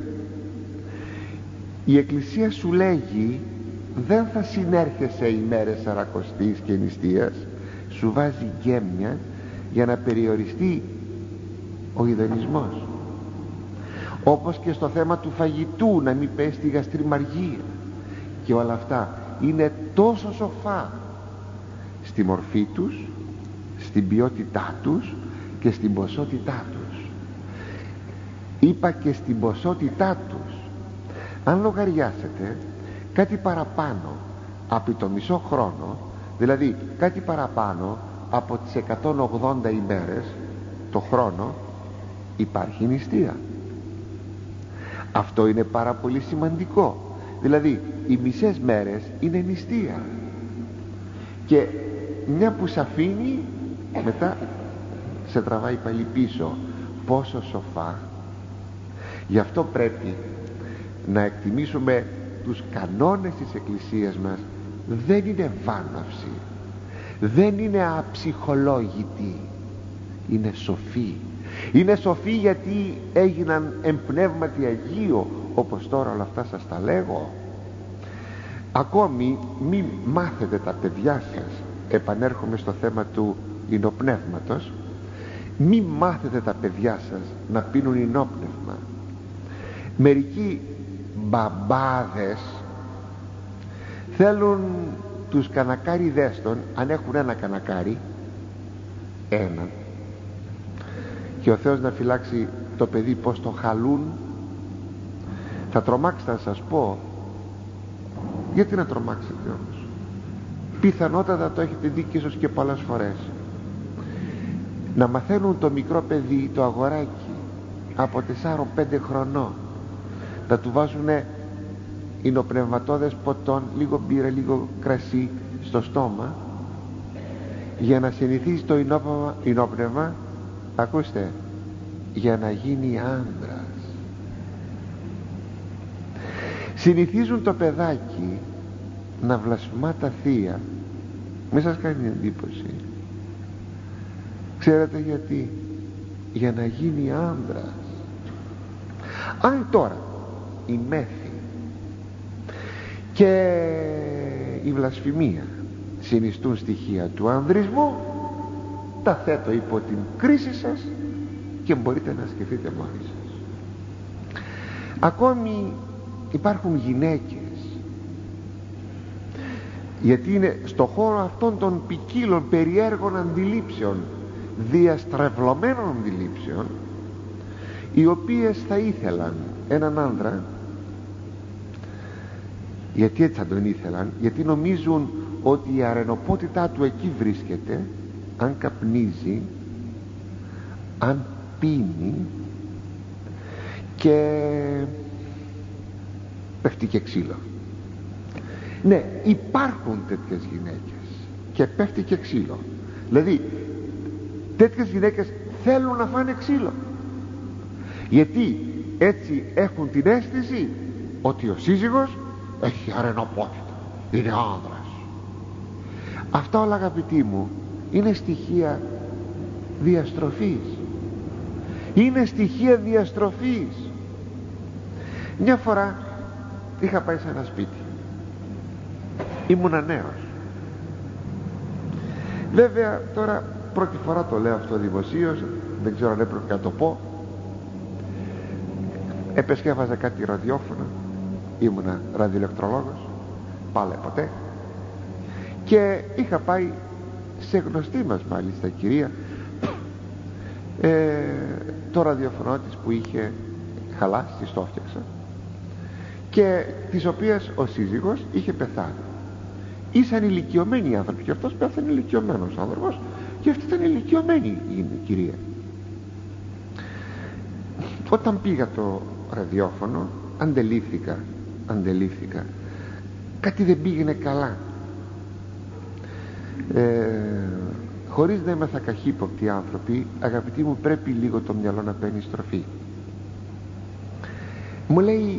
Η Εκκλησία σου λέγει δεν θα συνέρχεσαι ημέρες Σαρακοστής και νηστείας, σου βάζει γκέμια για να περιοριστεί ο ειδονισμός. Όπως και στο θέμα του φαγητού, να μην πέσει στη γαστριμαργία, και όλα αυτά είναι τόσο σοφά στη μορφή τους, στην ποιότητά τους και στην ποσότητά τους. Είπα και στην ποσότητά τους. Αν λογαριάσετε κάτι παραπάνω από το μισό χρόνο, δηλαδή κάτι παραπάνω από τις 180 ημέρες το χρόνο, υπάρχει νηστεία. Αυτό είναι πάρα πολύ σημαντικό. Δηλαδή οι μισές μέρες είναι νηστεία, και μια που σ' αφήνει, μετά σε τραβάει πάλι πίσω. Πόσο σοφά! Γι' αυτό πρέπει να εκτιμήσουμε τους κανόνες της Εκκλησίας μας. Δεν είναι βάναυση, δεν είναι αψυχολόγητοι, είναι σοφοί. Είναι σοφοί γιατί έγιναν εμπνεύματι Αγίο, όπως τώρα όλα αυτά σας τα λέγω. Ακόμη μην μάθετε τα παιδιά σας, επανέρχομαι στο θέμα του ινοπνεύματος, μην μάθετε τα παιδιά σας να πίνουν ινόπνευμα. Μερικοί μπαμπάδες θέλουν τους κανακάριδες των, αν έχουν ένα κανακάρι, έναν, και ο Θεός να φυλάξει το παιδί πως το χαλούν, θα τρομάξετε να σας πω. Γιατί να τρομάξετε όμως? Πιθανότατα το έχετε δει και ίσως και πολλές φορές. Να μαθαίνουν το μικρό παιδί, το αγοράκι, από 4-5 χρονών, να του βάζουνε ινοπνευματώδες ποτών, λίγο μπύρα, λίγο κρασί στο στόμα, για να συνηθίσει το ινόπνευμα, ακούστε, για να γίνει άντρας. Συνηθίζουν το παιδάκι να βλασφημά τα θεία. Μη σας κάνει εντύπωση? Ξέρετε γιατί? Για να γίνει άντρας. Αν τώρα η μέθη και η βλασφημία συνιστούν στοιχεία του ανδρισμού, τα θέτω υπό την κρίση σας και μπορείτε να σκεφτείτε μόνοι σας. Ακόμη υπάρχουν γυναίκες, γιατί είναι στο χώρο αυτών των ποικίλων περιέργων αντιλήψεων, διαστρεβλωμένων αντιλήψεων, οι οποίες θα ήθελαν έναν άντρα, γιατί έτσι θα τον ήθελαν, γιατί νομίζουν ότι η αρενοπότητά του εκεί βρίσκεται, αν καπνίζει, αν πίνει και πέφτει και ξύλο. Ναι, υπάρχουν τέτοιες γυναίκες και πέφτει και ξύλο. Δηλαδή τέτοιες γυναίκες θέλουν να φάνε ξύλο, γιατί έτσι έχουν την αίσθηση ότι ο σύζυγος έχει αρενοπότητα, είναι άνδρας. Αυτά όλα, αγαπητοί μου, είναι στοιχεία διαστροφής. Είναι στοιχεία διαστροφής. Μια φορά είχα πάει σε ένα σπίτι, ήμουνα νέος. Βέβαια τώρα πρώτη φορά το λέω αυτό δημοσίως, δεν ξέρω αν έπρεπε να το πω. Επεσκέφαζα κάτι ραδιόφωνο, ήμουνα ραδιοελεκτρολόγος, πάλε ποτέ, και είχα πάει σε γνωστή μας μάλιστα κυρία, το ραδιοφωνό της που είχε χαλάσει, της το έφτιαξα, και της οποίας ο σύζυγος είχε πεθάνει. Ήσαν ηλικιωμένοι άνθρωποι, και αυτός πέθανε ηλικιωμένος άνθρωπος και αυτή ήταν ηλικιωμένη η κυρία. Όταν πήγα το ραδιόφωνο αντελήφθηκα κάτι δεν πήγαινε καλά. Χωρίς να είμαστε καχύποπτοι άνθρωποι, αγαπητοί μου, πρέπει λίγο το μυαλό να παίρνει στροφή. Μου λέει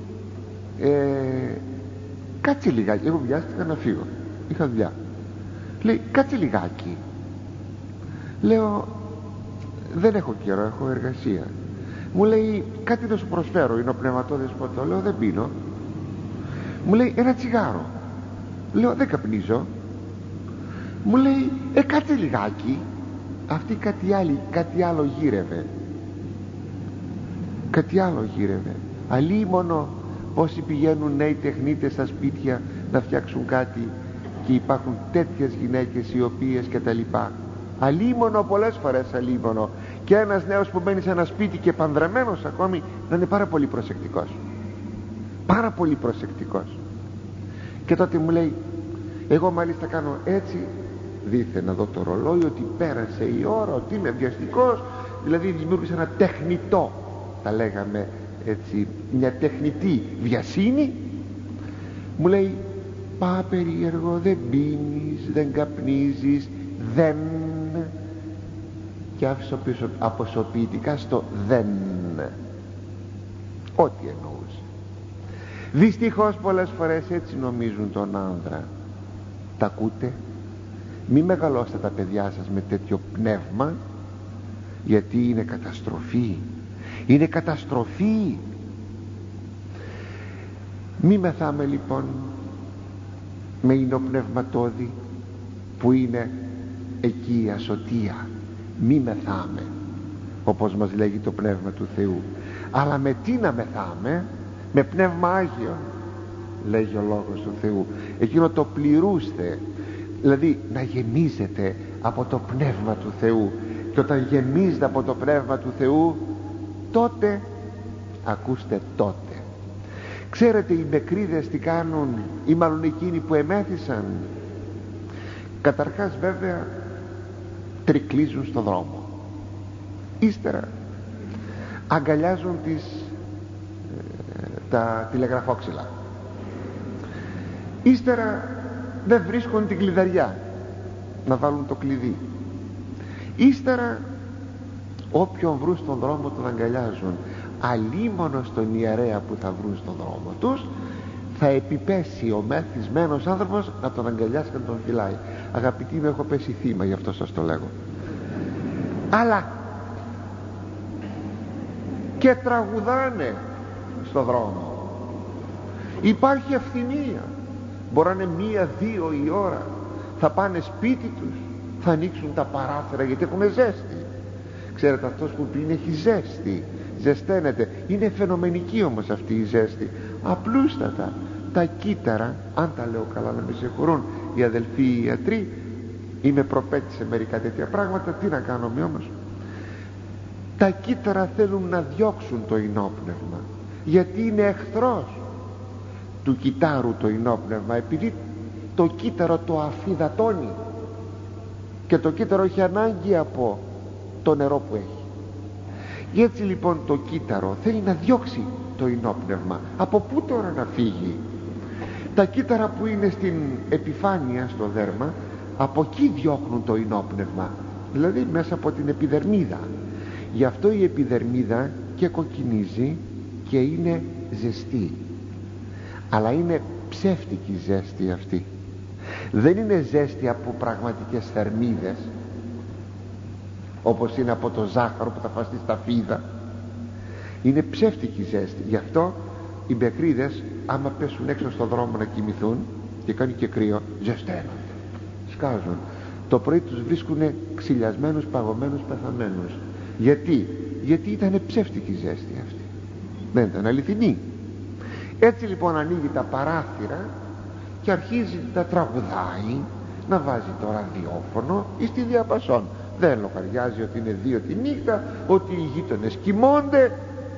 κάτσε λιγάκι, εγώ βιάστηκα να φύγω, είχα δουλειά. Λέει κάτσε λιγάκι. Λέω δεν έχω καιρό, έχω εργασία. Μου λέει κάτι να σου προσφέρω, είναι ο πνευματώδης ποτό. Λέω δεν πίνω. Μου λέει ένα τσιγάρο. Λέω δεν καπνίζω. Μου λέει κάτσε λιγάκι. Αυτή κάτι άλλο γύρευε. Αλίμονο όσοι πηγαίνουν νέοι τεχνίτες στα σπίτια να φτιάξουν κάτι και υπάρχουν τέτοιες γυναίκες οι οποίες και τα λοιπά. Αλίμονο, πολλές φορές αλίμονο. Και ένας νέος που μπαίνει σε ένα σπίτι και πανδρεμένος ακόμη να είναι πάρα πολύ προσεκτικός. Και τότε μου λέει, εγώ μάλιστα κάνω έτσι, δήθεν να δω το ρολόι ότι πέρασε η ώρα, ότι είμαι βιαστικός, δηλαδή δημιούργησα ένα τεχνητό, τα λέγαμε έτσι, μια τεχνητή βιασύνη. Μου λέει πά περίεργο, δεν πίνεις, δεν καπνίζεις, δεν, και άφησα πίσω αποσωπητικά στο δεν, ό,τι εννοούσε. Δυστυχώς πολλές φορές έτσι νομίζουν τον άνδρα. Τα ακούτε? Μη μεγαλώσετε τα παιδιά σας με τέτοιο πνεύμα, γιατί είναι καταστροφή. Μη μεθάμε λοιπόν με υνοπνευματώδη που είναι εκεί η ασωτεία. Μη μεθάμε όπως μας λέγει το Πνεύμα του Θεού, αλλά με τι να μεθάμε? Με Πνεύμα Άγιο, λέγει ο Λόγος του Θεού. Εκείνο το πληρούστε, δηλαδή να γεμίζετε από το Πνεύμα του Θεού. Και όταν γεμίζετε από το Πνεύμα του Θεού, τότε, ακούστε, τότε ξέρετε οι νεκρίδες τι κάνουν, ή μάλλον εκείνοι που εμέθησαν? Καταρχάς βέβαια τρικλίζουν στο δρόμο, ύστερα αγκαλιάζουν τα τηλεγραφόξυλα, ύστερα δεν βρίσκουν την κλειδαριά να βάλουν το κλειδί, ύστερα όποιον βρουν στον δρόμο τον αγκαλιάζουν. Αλίμονο στον ιερέα που θα βρουν στον δρόμο τους, θα επιπέσει ο μεθυσμένος άνθρωπος να τον αγκαλιάσει και να τον φυλάει. Αγαπητοί μου, έχω πέσει θύμα, γι' αυτό σας το λέγω. Αλλά και τραγουδάνε στον δρόμο. Υπάρχει ευθυμία. μπορεί να είναι 1-2 η ώρα, θα πάνε σπίτι τους, θα ανοίξουν τα παράθυρα γιατί έχουν ζέστη. Ξέρετε, αυτός που πίνει έχει ζέστη, ζεσταίνεται. Είναι φαινομενική όμως αυτή η ζέστη. Απλούστατα τα κύτταρα, αν τα λέω καλά να με συγχωρούν οι αδελφοί οι ιατροί, είμαι προπέτης σε μερικά τέτοια πράγματα, τι να κάνουμε όμως. Τα κύτταρα θέλουν να διώξουν το ενόπνευμα, γιατί είναι εχθρός του κυτάρου το ενόπνευμα, επειδή το κύτταρο το αφυδατώνει και το κύτταρο έχει ανάγκη από το νερό που έχει. Έτσι λοιπόν το κύτταρο θέλει να διώξει το ενόπνευμα. Από πού τώρα να φύγει? Τα κύτταρα που είναι στην επιφάνεια, στο δέρμα, από εκεί διώχνουν το ενόπνευμα, δηλαδή μέσα από την επιδερμίδα. Γι' αυτό η επιδερμίδα και κοκκινίζει και είναι ζεστή, αλλά είναι ψεύτικη ζέστη αυτή. Δεν είναι ζέστη από πραγματικές θερμίδες, όπως είναι από το ζάχαρο που θα φας στη σταφίδα. Είναι ψεύτικη ζέστη. Γι' αυτό οι μπεκρίδες, άμα πέσουν έξω στον δρόμο να κοιμηθούν και κάνει και κρύο, ζεσταίνονται, σκάζουν. Το πρωί τους βρίσκουν ξυλιασμένους, παγωμένους, πεθαμένους. Γιατί ήταν ψεύτικη ζέστη αυτή, δεν ήταν αληθινή. Έτσι λοιπόν ανοίγει τα παράθυρα και αρχίζει να τραγουδάει, να βάζει το ραδιόφωνο ή στη διαπασόν. Δεν λογαριάζει ότι είναι 2 τη νύχτα, ότι οι γείτονες κοιμώνται.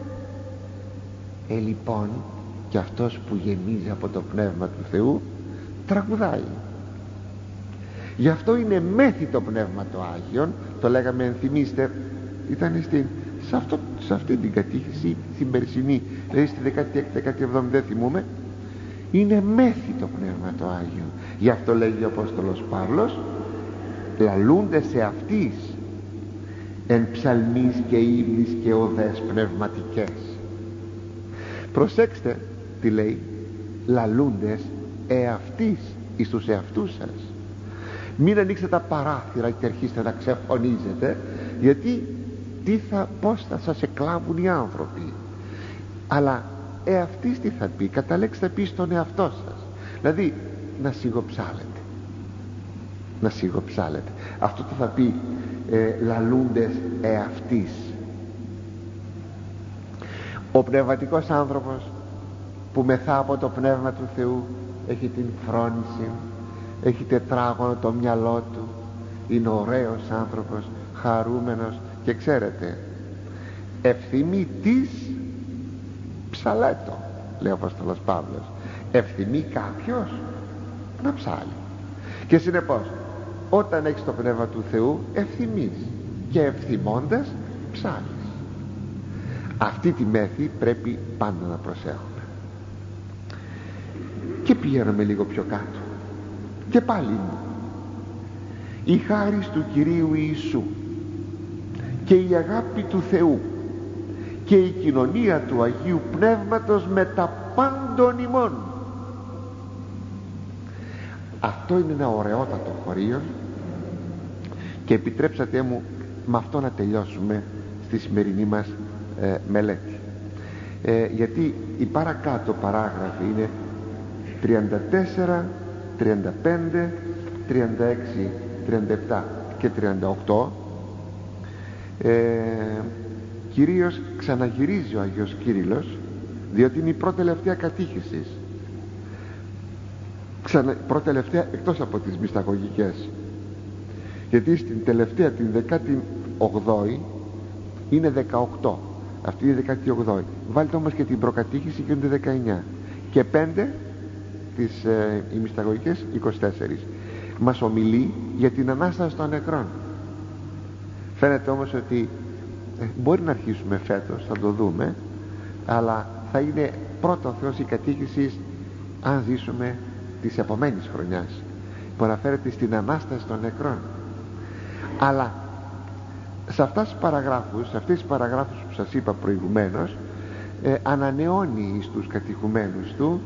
Λοιπόν, και αυτός που γεμίζει από το Πνεύμα του Θεού τραγουδάει. Γι' αυτό είναι μέθη το Πνεύμα το Άγιον. Το λέγαμε, ενθυμίστε, ήταν σε αυτή την κατήχηση την περσινή, δηλαδή στη 16η-17η, δεν θυμούμε. Είναι μέθη το Πνεύμα το Άγιον. Γι' αυτό λέγει ο Απόστολος Παύλος, λαλούνται σε αυτής εν ψαλμής και ύμνης και οδές πνευματικές. Προσέξτε τι λέει, λαλούντες εαυτής εις τους εαυτούς σας. Μην ανοίξετε τα παράθυρα και αρχίσετε να ξεφωνίζετε, γιατί πώς θα σας εκλάβουν οι άνθρωποι. Αλλά εαυτής τι θα πει? Κατά λέξη θα πει στον εαυτό σας. Δηλαδή να σιγοψάλετε. Αυτό το θα πει λαλούντες εαυτής. Ο πνευματικός άνθρωπος που μεθά από το Πνεύμα του Θεού έχει την φρόνηση, έχει τετράγωνο το μυαλό του, είναι ωραίος άνθρωπος, χαρούμενος, και ξέρετε, ευθυμεί της ψαλέτο, λέει ο Απόστολος Παύλος. Ευθυμεί κάποιος να ψάλει. Και συνεπώς, όταν έχεις το Πνεύμα του Θεού, ευθυμείς, και ευθυμώντας ψάλεις. Αυτή τη μέθη πρέπει πάντα να προσέχουμε. Και πηγαίνουμε λίγο πιο κάτω. Και πάλι η χάρις του Κυρίου Ιησού και η αγάπη του Θεού και η κοινωνία του Αγίου Πνεύματος με τα πάντων ημών. Αυτό είναι ένα ωραιότατο χωρίο, και επιτρέψατε μου με αυτό να τελειώσουμε στη σημερινή μας μελέτη, γιατί οι παρακάτω παράγραφοι είναι 34, 35, 36, 37 και 38. Κυρίως ξαναγυρίζει ο Άγιος Κύριλλος, διότι είναι η πρώτη τελευταία κατήχηση, πρώτη τελευταία εκτός από τις μυσταγωγικές, γιατί στην τελευταία, την 18η, είναι 18, αυτή είναι η 18η. Βάλτε όμως και την προκατήχηση και είναι 19, και 5 τις οι μυσταγωγικές 24. Μας ομιλεί για την Ανάσταση των νεκρών. Φαίνεται όμως ότι μπορεί να αρχίσουμε φέτος, θα το δούμε, αλλά θα είναι πρώτο ο Θεός η κατήχηση αν ζήσουμε της επομένης χρονιάς, που αναφέρεται στην Ανάσταση των νεκρών. Αλλά σε αυτές τις παραγράφους που σας είπα προηγουμένως, ανανεώνει στους κατηχουμένους του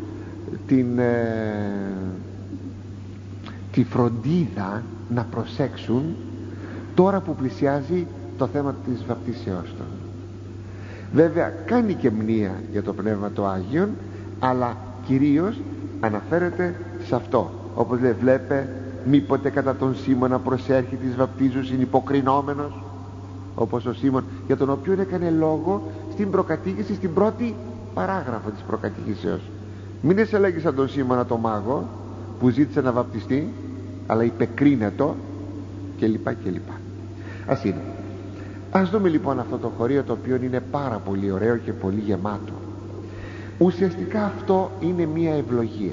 τη φροντίδα να προσέξουν τώρα που πλησιάζει το θέμα της βαπτίσεώς των. Βέβαια κάνει και μνήα για το Πνεύμα το Άγιον, αλλά κυρίως αναφέρεται σε αυτό, όπως λέει, βλέπε μήποτε κατά τον Σίμωνα προσέρχει της βαπτίζουσιν υποκρινόμενος, όπως ο Σίμων, για τον οποίο έκανε λόγο στην προκατοίκηση, στην πρώτη παράγραφο της προκατοικήσεως. Μην έλεγε σαν τον Σίμωνα το μάγο που ζήτησε να βαπτιστεί, αλλά είπε κρίνετο κλπ. Ας είναι. Ας δούμε λοιπόν αυτό το χωρίο, το οποίο είναι πάρα πολύ ωραίο και πολύ γεμάτο. Ουσιαστικά αυτό είναι μία ευλογία.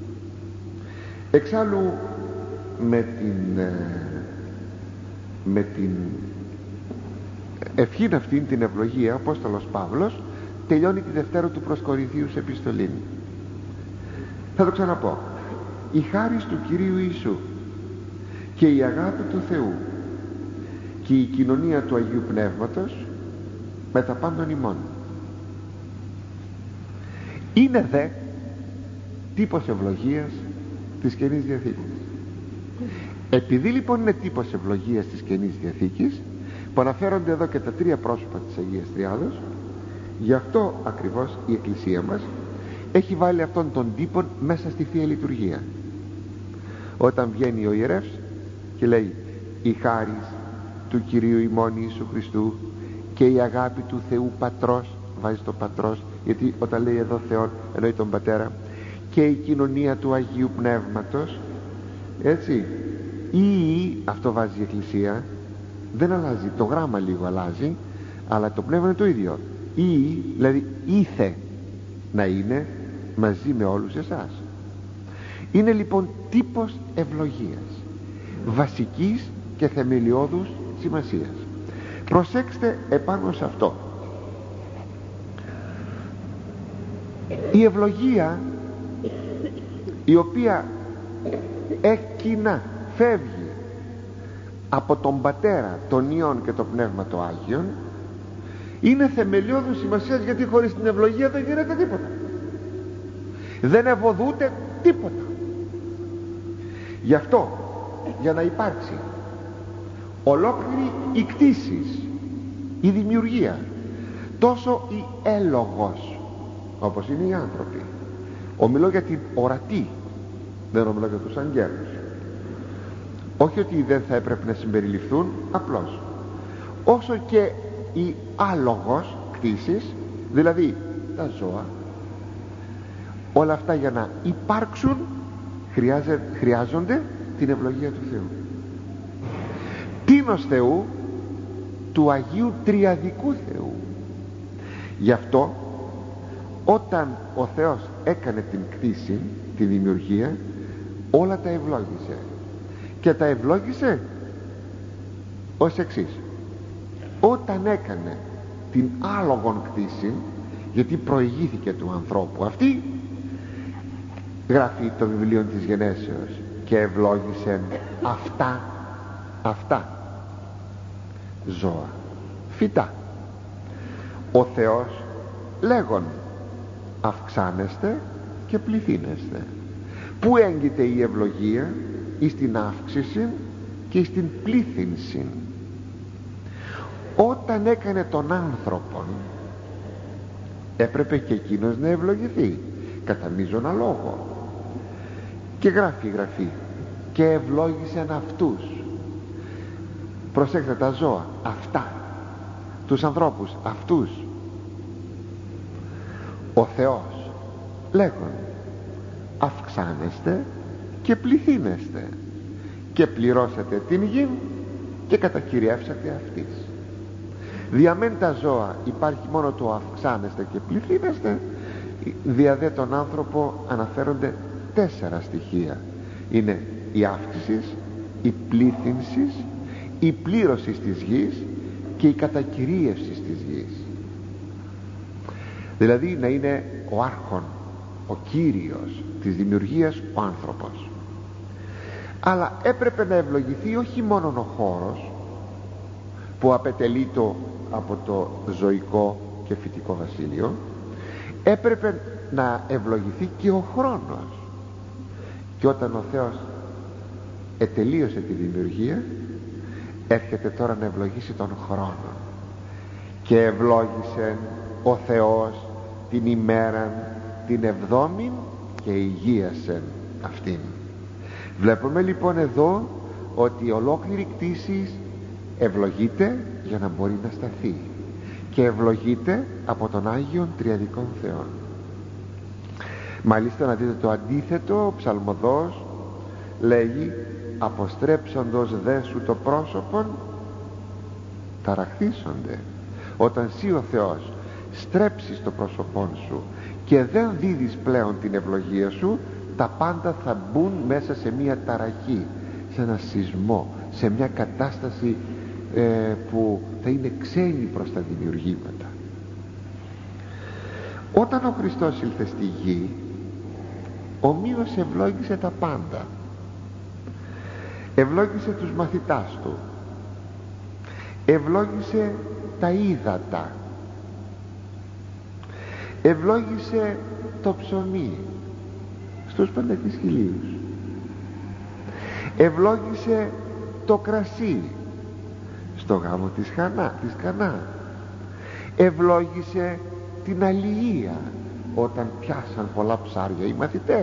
Εξάλλου με την ευχήν αυτήν την ευλογία ο Απόστολος Παύλος τελειώνει τη δευτέρα του προς Κορινθίους επιστολή. Θα το ξαναπώ. Η χάρις του Κυρίου Ιησού και η αγάπη του Θεού και η κοινωνία του Αγίου Πνεύματος με τα πάντων ημών. Είναι δε τύπος ευλογίας της Καινής Διαθήκης. Επειδή λοιπόν είναι τύπος ευλογίας της Καινής Διαθήκης, που αναφέρονται εδώ και τα τρία πρόσωπα της Αγίας Τριάδος, γι' αυτό ακριβώς η Εκκλησία μας έχει βάλει αυτόν τον τύπο μέσα στη Θεία Λειτουργία. Όταν βγαίνει ο ιερεύς και λέει η χάρις του Κυρίου ημών Ιησού Χριστού και η αγάπη του Θεού Πατρός, βάζει το Πατρός, γιατί όταν λέει εδώ Θεόν εννοεί τον Πατέρα, και η κοινωνία του Αγίου Πνεύματος, έτσι, ή αυτό βάζει η Εκκλησία, δεν αλλάζει, το γράμμα λίγο αλλάζει, αλλά το πνεύμα είναι το ίδιο. Ή δηλαδή ήθε να είναι μαζί με όλους εσάς. Είναι λοιπόν τύπος ευλογίας, βασικής και θεμελιώδους σημασίας. Προσέξτε επάνω σε αυτό. Η ευλογία, η οποία έκεινα φεύγει από τον Πατέρα, τον Υιόν και το Πνεύμα το Άγιον, είναι θεμελιώδους σημασίας, γιατί χωρίς την ευλογία δεν γίνεται τίποτα, δεν ευωδούται τίποτα. Γι' αυτό, για να υπάρξει ολόκληρη η κτήσης, η δημιουργία, τόσο η έλογος, όπως είναι οι άνθρωποι, ομιλώ για την ορατή, δεν ομιλώ για τους αγγέλους, όχι ότι δεν θα έπρεπε να συμπεριληφθούν, απλώς όσο και η άλογος κτήσης, δηλαδή τα ζώα, όλα αυτά για να υπάρξουν χρειάζονται την ευλογία του Θεού, τίνος Θεού, του Αγίου Τριαδικού Θεού. Γι' αυτό όταν ο Θεός έκανε την κτήση, τη δημιουργία, όλα τα ευλόγησε, και τα ευλόγησε ως εξής. Όταν έκανε την άλογον κτήση, γιατί προηγήθηκε του ανθρώπου αυτή, γράφει το βιβλίο της Γενέσεως, και ευλόγησε αυτά ζώα, φυτά. Ο Θεός λέγον αυξάνεστε και πληθύνεστε. Πού έγκυται η ευλογία? Εις την αύξηση και εις την πλήθυνση. Όταν έκανε τον άνθρωπον, έπρεπε και εκείνος να ευλογηθεί κατά μείζωνα λόγο, και γράφει η Γραφή, και ευλόγησαν αυτούς. Προσέξτε, τα ζώα αυτά, τους ανθρώπους αυτούς. Ο Θεός λέγον αυξάνεστε και πληθύνεστε, και πληρώσατε την γη και κατακυριεύσατε αυτής. Διαμέν τα ζώα υπάρχει μόνο το αυξάνεστε και πληθύνεστε, δια δε τον άνθρωπο αναφέρονται 4 στοιχεία. Είναι η αύξηση, η πλήθυνση, η πλήρωση της γης και η κατακυρίευση της γης. Δηλαδή να είναι ο άρχον, ο κύριος της δημιουργίας, ο άνθρωπος. Αλλά έπρεπε να ευλογηθεί όχι μόνο ο χώρος που απετελείται από το ζωικό και φυτικό βασίλειο, έπρεπε να ευλογηθεί και ο χρόνος. Και όταν ο Θεός ετελείωσε τη δημιουργία, έρχεται τώρα να ευλογήσει τον χρόνο, και ευλόγησε ο Θεός την ημέραν την 7η και ηγίασεν αυτήν. Βλέπουμε λοιπόν εδώ ότι η ολόκληρη κτήση ευλογείται για να μπορεί να σταθεί, και ευλογείται από τον Άγιον Τριαδικών Θεών. Μάλιστα να δείτε το αντίθετο, ο ψαλμοδός λέγει: αποστρέψαντος δε σου το πρόσωπον ταραχθήσονται. Όταν εσύ ο Θεός στρέψεις το πρόσωπόν σου και δεν δίδεις πλέον την ευλογία σου, τα πάντα θα μπουν μέσα σε μια ταραχή, σε ένα σεισμό, σε μια κατάσταση που θα είναι ξένη προς τα δημιουργήματα. Όταν ο Χριστός ήλθε στη γη, ομοίως ευλόγησε τα πάντα. Ευλόγησε τους μαθητάς του, ευλόγησε τα ύδατα, ευλόγησε το ψωμί στους 5.000, ευλόγησε το κρασί στο γάμο της Κανά, ευλόγησε την αλληλεία όταν πιάσαν πολλά ψάρια οι μαθητές,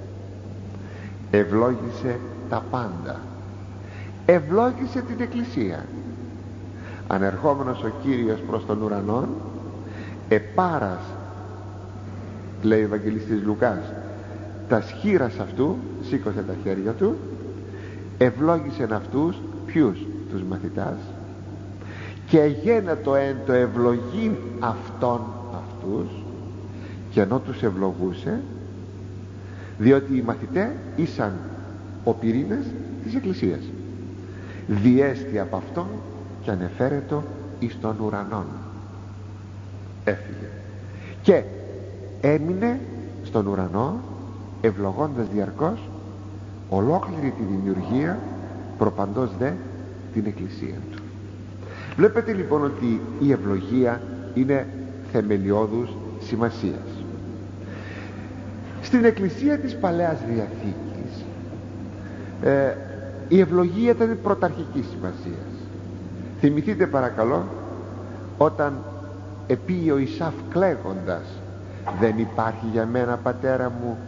ευλόγησε τα πάντα, ευλόγησε την Εκκλησία. Ανερχόμενος ο Κύριος προς τον ουρανό, επάρας, λέει ο Ευαγγελιστής Λουκάς, τα σχήρας αυτού, σήκωσε τα χέρια του, ευλόγησε αυτούς, ποιους? Τους μαθητάς, και γένετο εν το ευλογήν αυτούς, και ενώ τους ευλογούσε, διότι οι μαθητές ήσαν ο πυρήνας της Εκκλησίας, διέστη από αυτόν και ανεφέρετο εις τον ουρανόν. Έφυγε και έμεινε στον ουρανό, ευλογώντας διαρκώς ολόκληρη τη δημιουργία, προπαντός δε την Εκκλησία του. Βλέπετε λοιπόν ότι η ευλογία είναι θεμελιώδους σημασίας. Στην Εκκλησία της Παλαιάς Διαθήκης η ευλογία ήταν πρωταρχικής σημασίας. Θυμηθείτε παρακαλώ όταν επήγε ο Ισαύ κλαίγοντας: δεν υπάρχει για μένα πατέρα μου,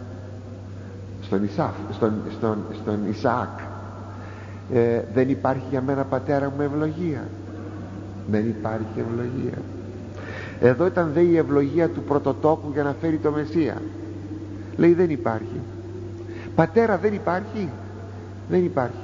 στον Ισαάκ, δεν υπάρχει για μένα πατέρα μου ευλογία? Δεν υπάρχει ευλογία. Εδώ ήταν δε η ευλογία του πρωτοτόκου για να φέρει το Μεσσία. Λέει δεν υπάρχει. Πατέρα δεν υπάρχει? Δεν υπάρχει.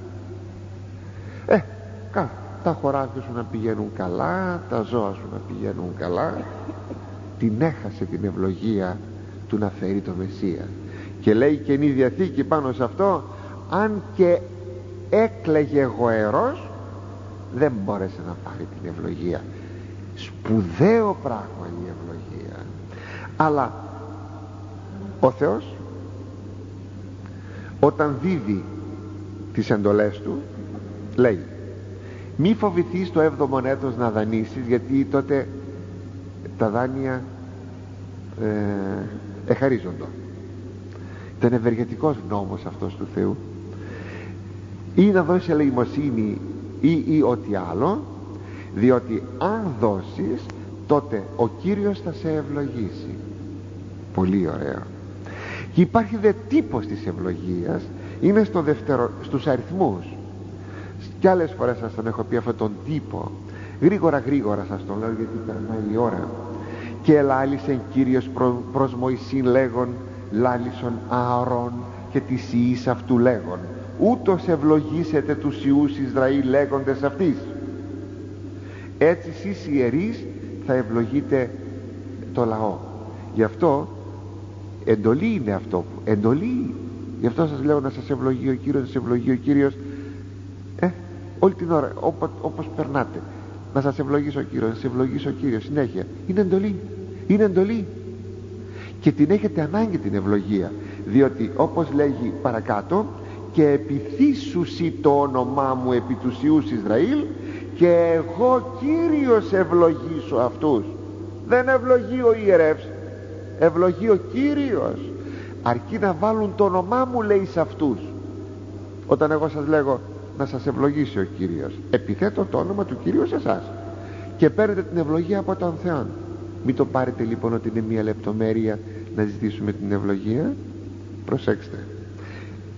Τα χωράφια σου να πηγαίνουν καλά, τα ζώα σου να πηγαίνουν καλά. Την έχασε την ευλογία του να φέρει το Μεσσία. Και λέει η Καινή Διαθήκη πάνω σε αυτό: αν και έκλαιγε γοερός, δεν μπόρεσε να πάρει την ευλογία. Σπουδαίο πράγμα η ευλογία. Αλλά ο Θεός όταν δίδει τις εντολές του λέει: μη φοβηθείς το 7ο έτος να δανείσεις, γιατί τότε τα δάνεια εχαρίζονται. Ήταν ευεργετικός νόμος αυτός του Θεού, ή να δώσει ελεημοσύνη ή ό,τι άλλο, διότι αν δώσεις τότε ο Κύριος θα σε ευλογήσει. Πολύ ωραίο. Και υπάρχει δε τύπος της ευλογίας, είναι στους αριθμούς. Κι άλλες φορές σας τον έχω πει αυτόν τον τύπο. Γρήγορα σας τον λέω, γιατί περνάει η ώρα. Και ελάλησεν Κύριος προς Μωυσήν λέγον: λάλησον Ααρών και τις ιείς αυτού λέγον: ούτως ευλογήσετε τους ιούς Ισραήλ λέγοντες αυτής. Έτσι εσείς ιερείς θα ευλογείτε το λαό. Γι' αυτό εντολή είναι αυτό, εντολή. Γι' αυτό σας λέω να σας ευλογεί ο Κύριος, να σας ευλογεί ο Κύριος όλη την ώρα, όπως περνάτε. Να σας ευλογήσει ο Κύριος, να σας ευλογήσει ο Κύριος συνέχεια. Είναι εντολή, είναι εντολή. Και την έχετε ανάγκη την ευλογία, διότι όπως λέγει παρακάτω: και επιθύσουσι το όνομά μου επί τους ιούς Ισραήλ, και εγώ Κύριος ευλογήσω αυτούς. Δεν ευλογεί ο ιερεύς, ευλογεί ο Κύριος. Αρκεί να βάλουν το όνομά μου, λέει, σε αυτούς. Όταν εγώ σας λέγω να σας ευλογήσει ο Κύριος, επιθέτω το όνομα του Κυρίου σε εσάς και παίρνετε την ευλογία από τον Θεό. Μην το πάρετε λοιπόν ότι είναι μια λεπτομέρεια να ζητήσουμε την ευλογία. Προσέξτε,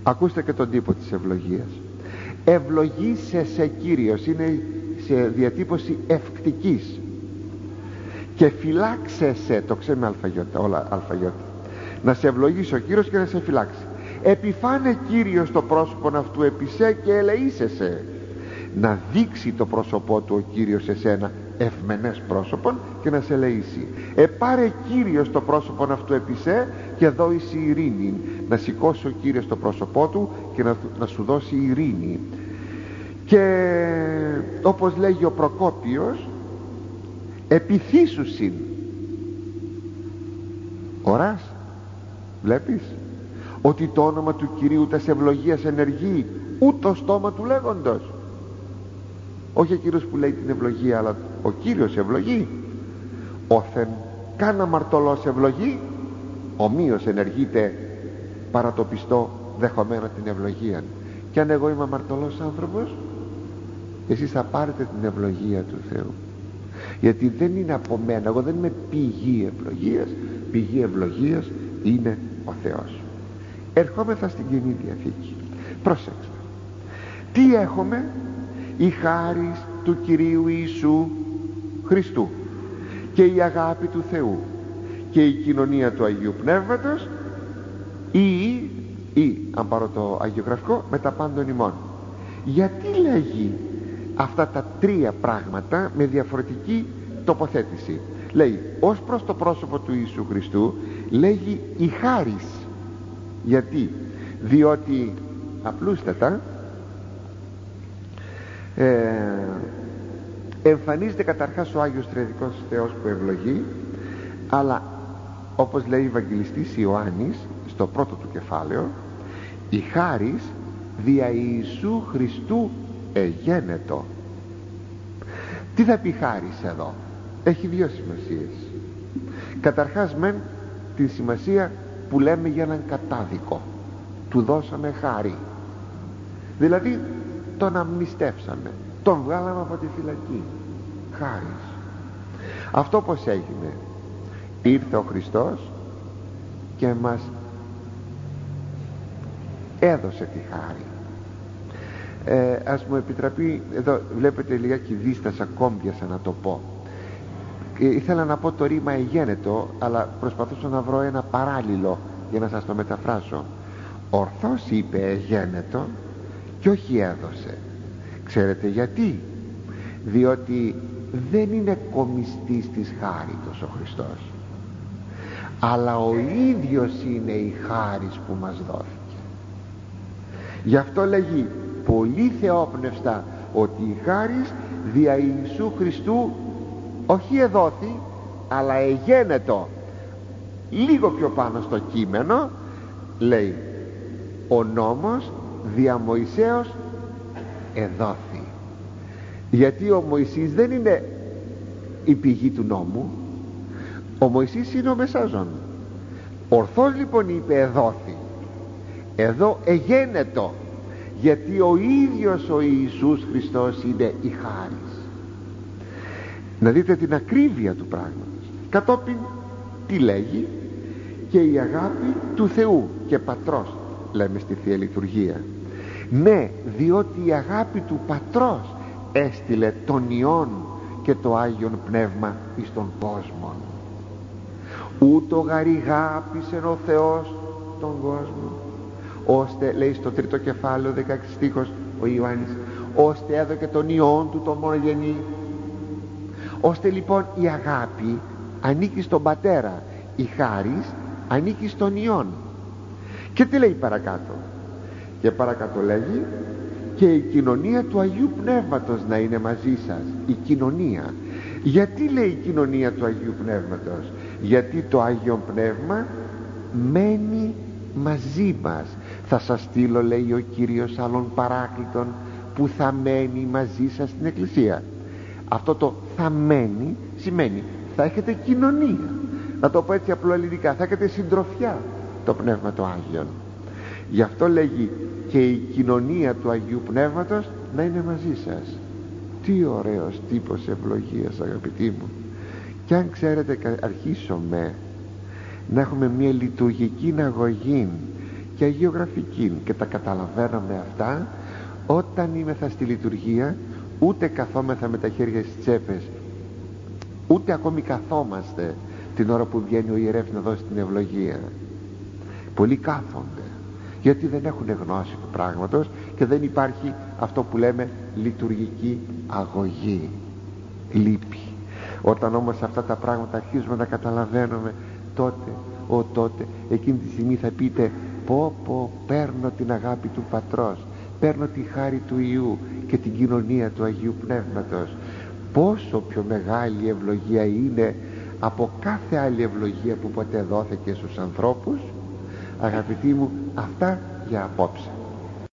Ακούστε και τον τύπο της ευλογίας. Ευλογήσε σε Κύριος, είναι σε διατύπωση ευκτικής. Και φυλάξεσαι, το ξέρουμε αλφαγιώτα, όλα αλφαγιώτα. Να σε ευλογήσει ο Κύριος και να σε φυλάξει. Επιφάνε Κύριος το πρόσωπον αυτού επισέ και ελεήσεσαι. Να δείξει το πρόσωπό του ο Κύριος σε σένα ευμενές πρόσωπον και να σε ελεήσει. Επάρε Κύριος το πρόσωπον αυτού επισέ και δώσει ειρήνη. Να σηκώσει ο Κύριος το πρόσωπό του και να σου δώσει ειρήνη. Και όπως λέγει ο Προκόπιος, επιθύσουσιν. Ωράς, βλέπεις ότι το όνομα του Κυρίου τας ευλογίας ενεργεί ούτε το στόμα του λέγοντος. Όχι ο Κύριος που λέει την ευλογία, αλλά ο Κύριος ευλογεί. Όθεν καν αμαρτωλός ευλογεί, ομοίως ενεργείται παρά το πιστό δεχομένο την ευλογία. Και αν εγώ είμαι αμαρτωλός άνθρωπος, εσείς θα πάρετε την ευλογία του Θεού, γιατί δεν είναι από μένα, εγώ δεν είμαι πηγή ευλογίας. Πηγή ευλογίας είναι ο Θεός. Ερχόμεθα στην Καινή Διαθήκη. Πρόσεξτε, τι έχουμε? Η χάρις του Κυρίου Ιησού Χριστού και η αγάπη του Θεού και η κοινωνία του Αγίου Πνεύματος, ή αν πάρω το αγιογραφικό, με τα πάντων ημών. Γιατί λέγει αυτά τα τρία πράγματα με διαφορετική τοποθέτηση? Λέει ως προς το πρόσωπο του Ιησού Χριστού, λέγει η χάρις. Γιατί? Διότι απλούστατα εμφανίζεται καταρχάς ο Άγιος Τριαδικός Θεός που ευλογεί, αλλά όπως λέει ο Ευαγγελιστής Ιωάννης στο πρώτο του κεφάλαιο, η χάρις δια Ιησού Χριστού εγένετο. Τι θα πει χάρις εδώ? Έχει δύο σημασίες. Καταρχάς μεν τη σημασία που λέμε για έναν κατάδικο, του δώσαμε χάρη, δηλαδή τον αμνηστεύσαμε, τον βγάλαμε από τη φυλακή. Χάρις. Αυτό πως έγινε? Ήρθε ο Χριστός και μας έδωσε τη χάρη. Ας μου επιτραπεί, εδώ βλέπετε λιγάκι δίστασα, κόμπιασα να το πω. Ήθελα να πω το ρήμα εγένετο, αλλά προσπαθούσα να βρω ένα παράλληλο για να σας το μεταφράσω. Ορθώς είπε εγένετο και όχι έδωσε. Ξέρετε γιατί? Διότι δεν είναι κομιστής της χάριτος ο Χριστός, αλλά ο ίδιος είναι η χάρις που μας δόθηκε. Γι' αυτό λέγει πολύ θεόπνευστα ότι η χάρις δια Ιησού Χριστού όχι εδόθη, αλλά εγένετο. Λίγο πιο πάνω στο κείμενο λέει ο νόμος δια Μωυσέως εδόθη. Γιατί ο Μωυσής δεν είναι η πηγή του νόμου, ο Μωυσής είναι ο Μεσάζων. Ορθώς λοιπόν είπε εδόθη, εδώ εγένετο, γιατί ο ίδιος ο Ιησούς Χριστός είναι η χάρις. Να δείτε την ακρίβεια του πράγματος. Κατόπιν τι λέγει? Και η αγάπη του Θεού και Πατρός, λέμε στη Θεία Λειτουργία. Ναι, διότι η αγάπη του Πατρός έστειλε τον Υιόν και το Άγιον Πνεύμα εις τον κόσμο. Ούτω γαριγάπησεν ο Θεός τον κόσμο, ώστε, λέει στο τρίτο κεφάλαιο 16 στίχος ο Ιωάννης, ώστε έδωκε τον Υιόν του τον μονογενή. Ώστε λοιπόν η αγάπη ανήκει στον Πατέρα, η χάρις ανήκει στον Υιόν. Και τι λέει παρακάτω? Και παρακάτω λέγει και η κοινωνία του Αγίου Πνεύματος να είναι μαζί σας. Η κοινωνία. Γιατί λέει η κοινωνία του Αγίου Πνεύματος? Γιατί το Άγιο Πνεύμα μένει μαζί μας. Θα σας στείλω, λέει ο Κύριος, άλλον παράκλητον που θα μένει μαζί σας στην Εκκλησία. Αυτό το θα μένει σημαίνει θα έχετε κοινωνία. Να το πω έτσι απλοελληνικά, θα έχετε συντροφιά το Πνεύμα το Άγιον. Γι' αυτό λέγει και η κοινωνία του Αγίου Πνεύματος να είναι μαζί σας. Τι ωραίος τύπος ευλογίας, αγαπητοί μου. Και αν ξέρετε, αρχίσουμε να έχουμε μια λειτουργική αγωγή και αγιογραφική, και τα καταλαβαίνουμε αυτά όταν είμεθα στη λειτουργία. Ούτε καθόμεθα με τα χέρια στις τσέπες, ούτε ακόμη καθόμαστε την ώρα που βγαίνει ο ιερεύς να δώσει την ευλογία. Πολλοί κάθονται γιατί δεν έχουν γνώση του πράγματος και δεν υπάρχει αυτό που λέμε λειτουργική αγωγή, λύπη. Όταν όμως αυτά τα πράγματα αρχίζουμε να καταλαβαίνουμε, τότε εκείνη τη στιγμή θα πείτε πω παίρνω την αγάπη του Πατρός, παίρνω τη χάρη του Υιού και την κοινωνία του Αγίου Πνεύματος. Πόσο πιο μεγάλη ευλογία είναι από κάθε άλλη ευλογία που ποτέ δόθηκε στους ανθρώπους. Αγαπητοί μου, αυτά για απόψε.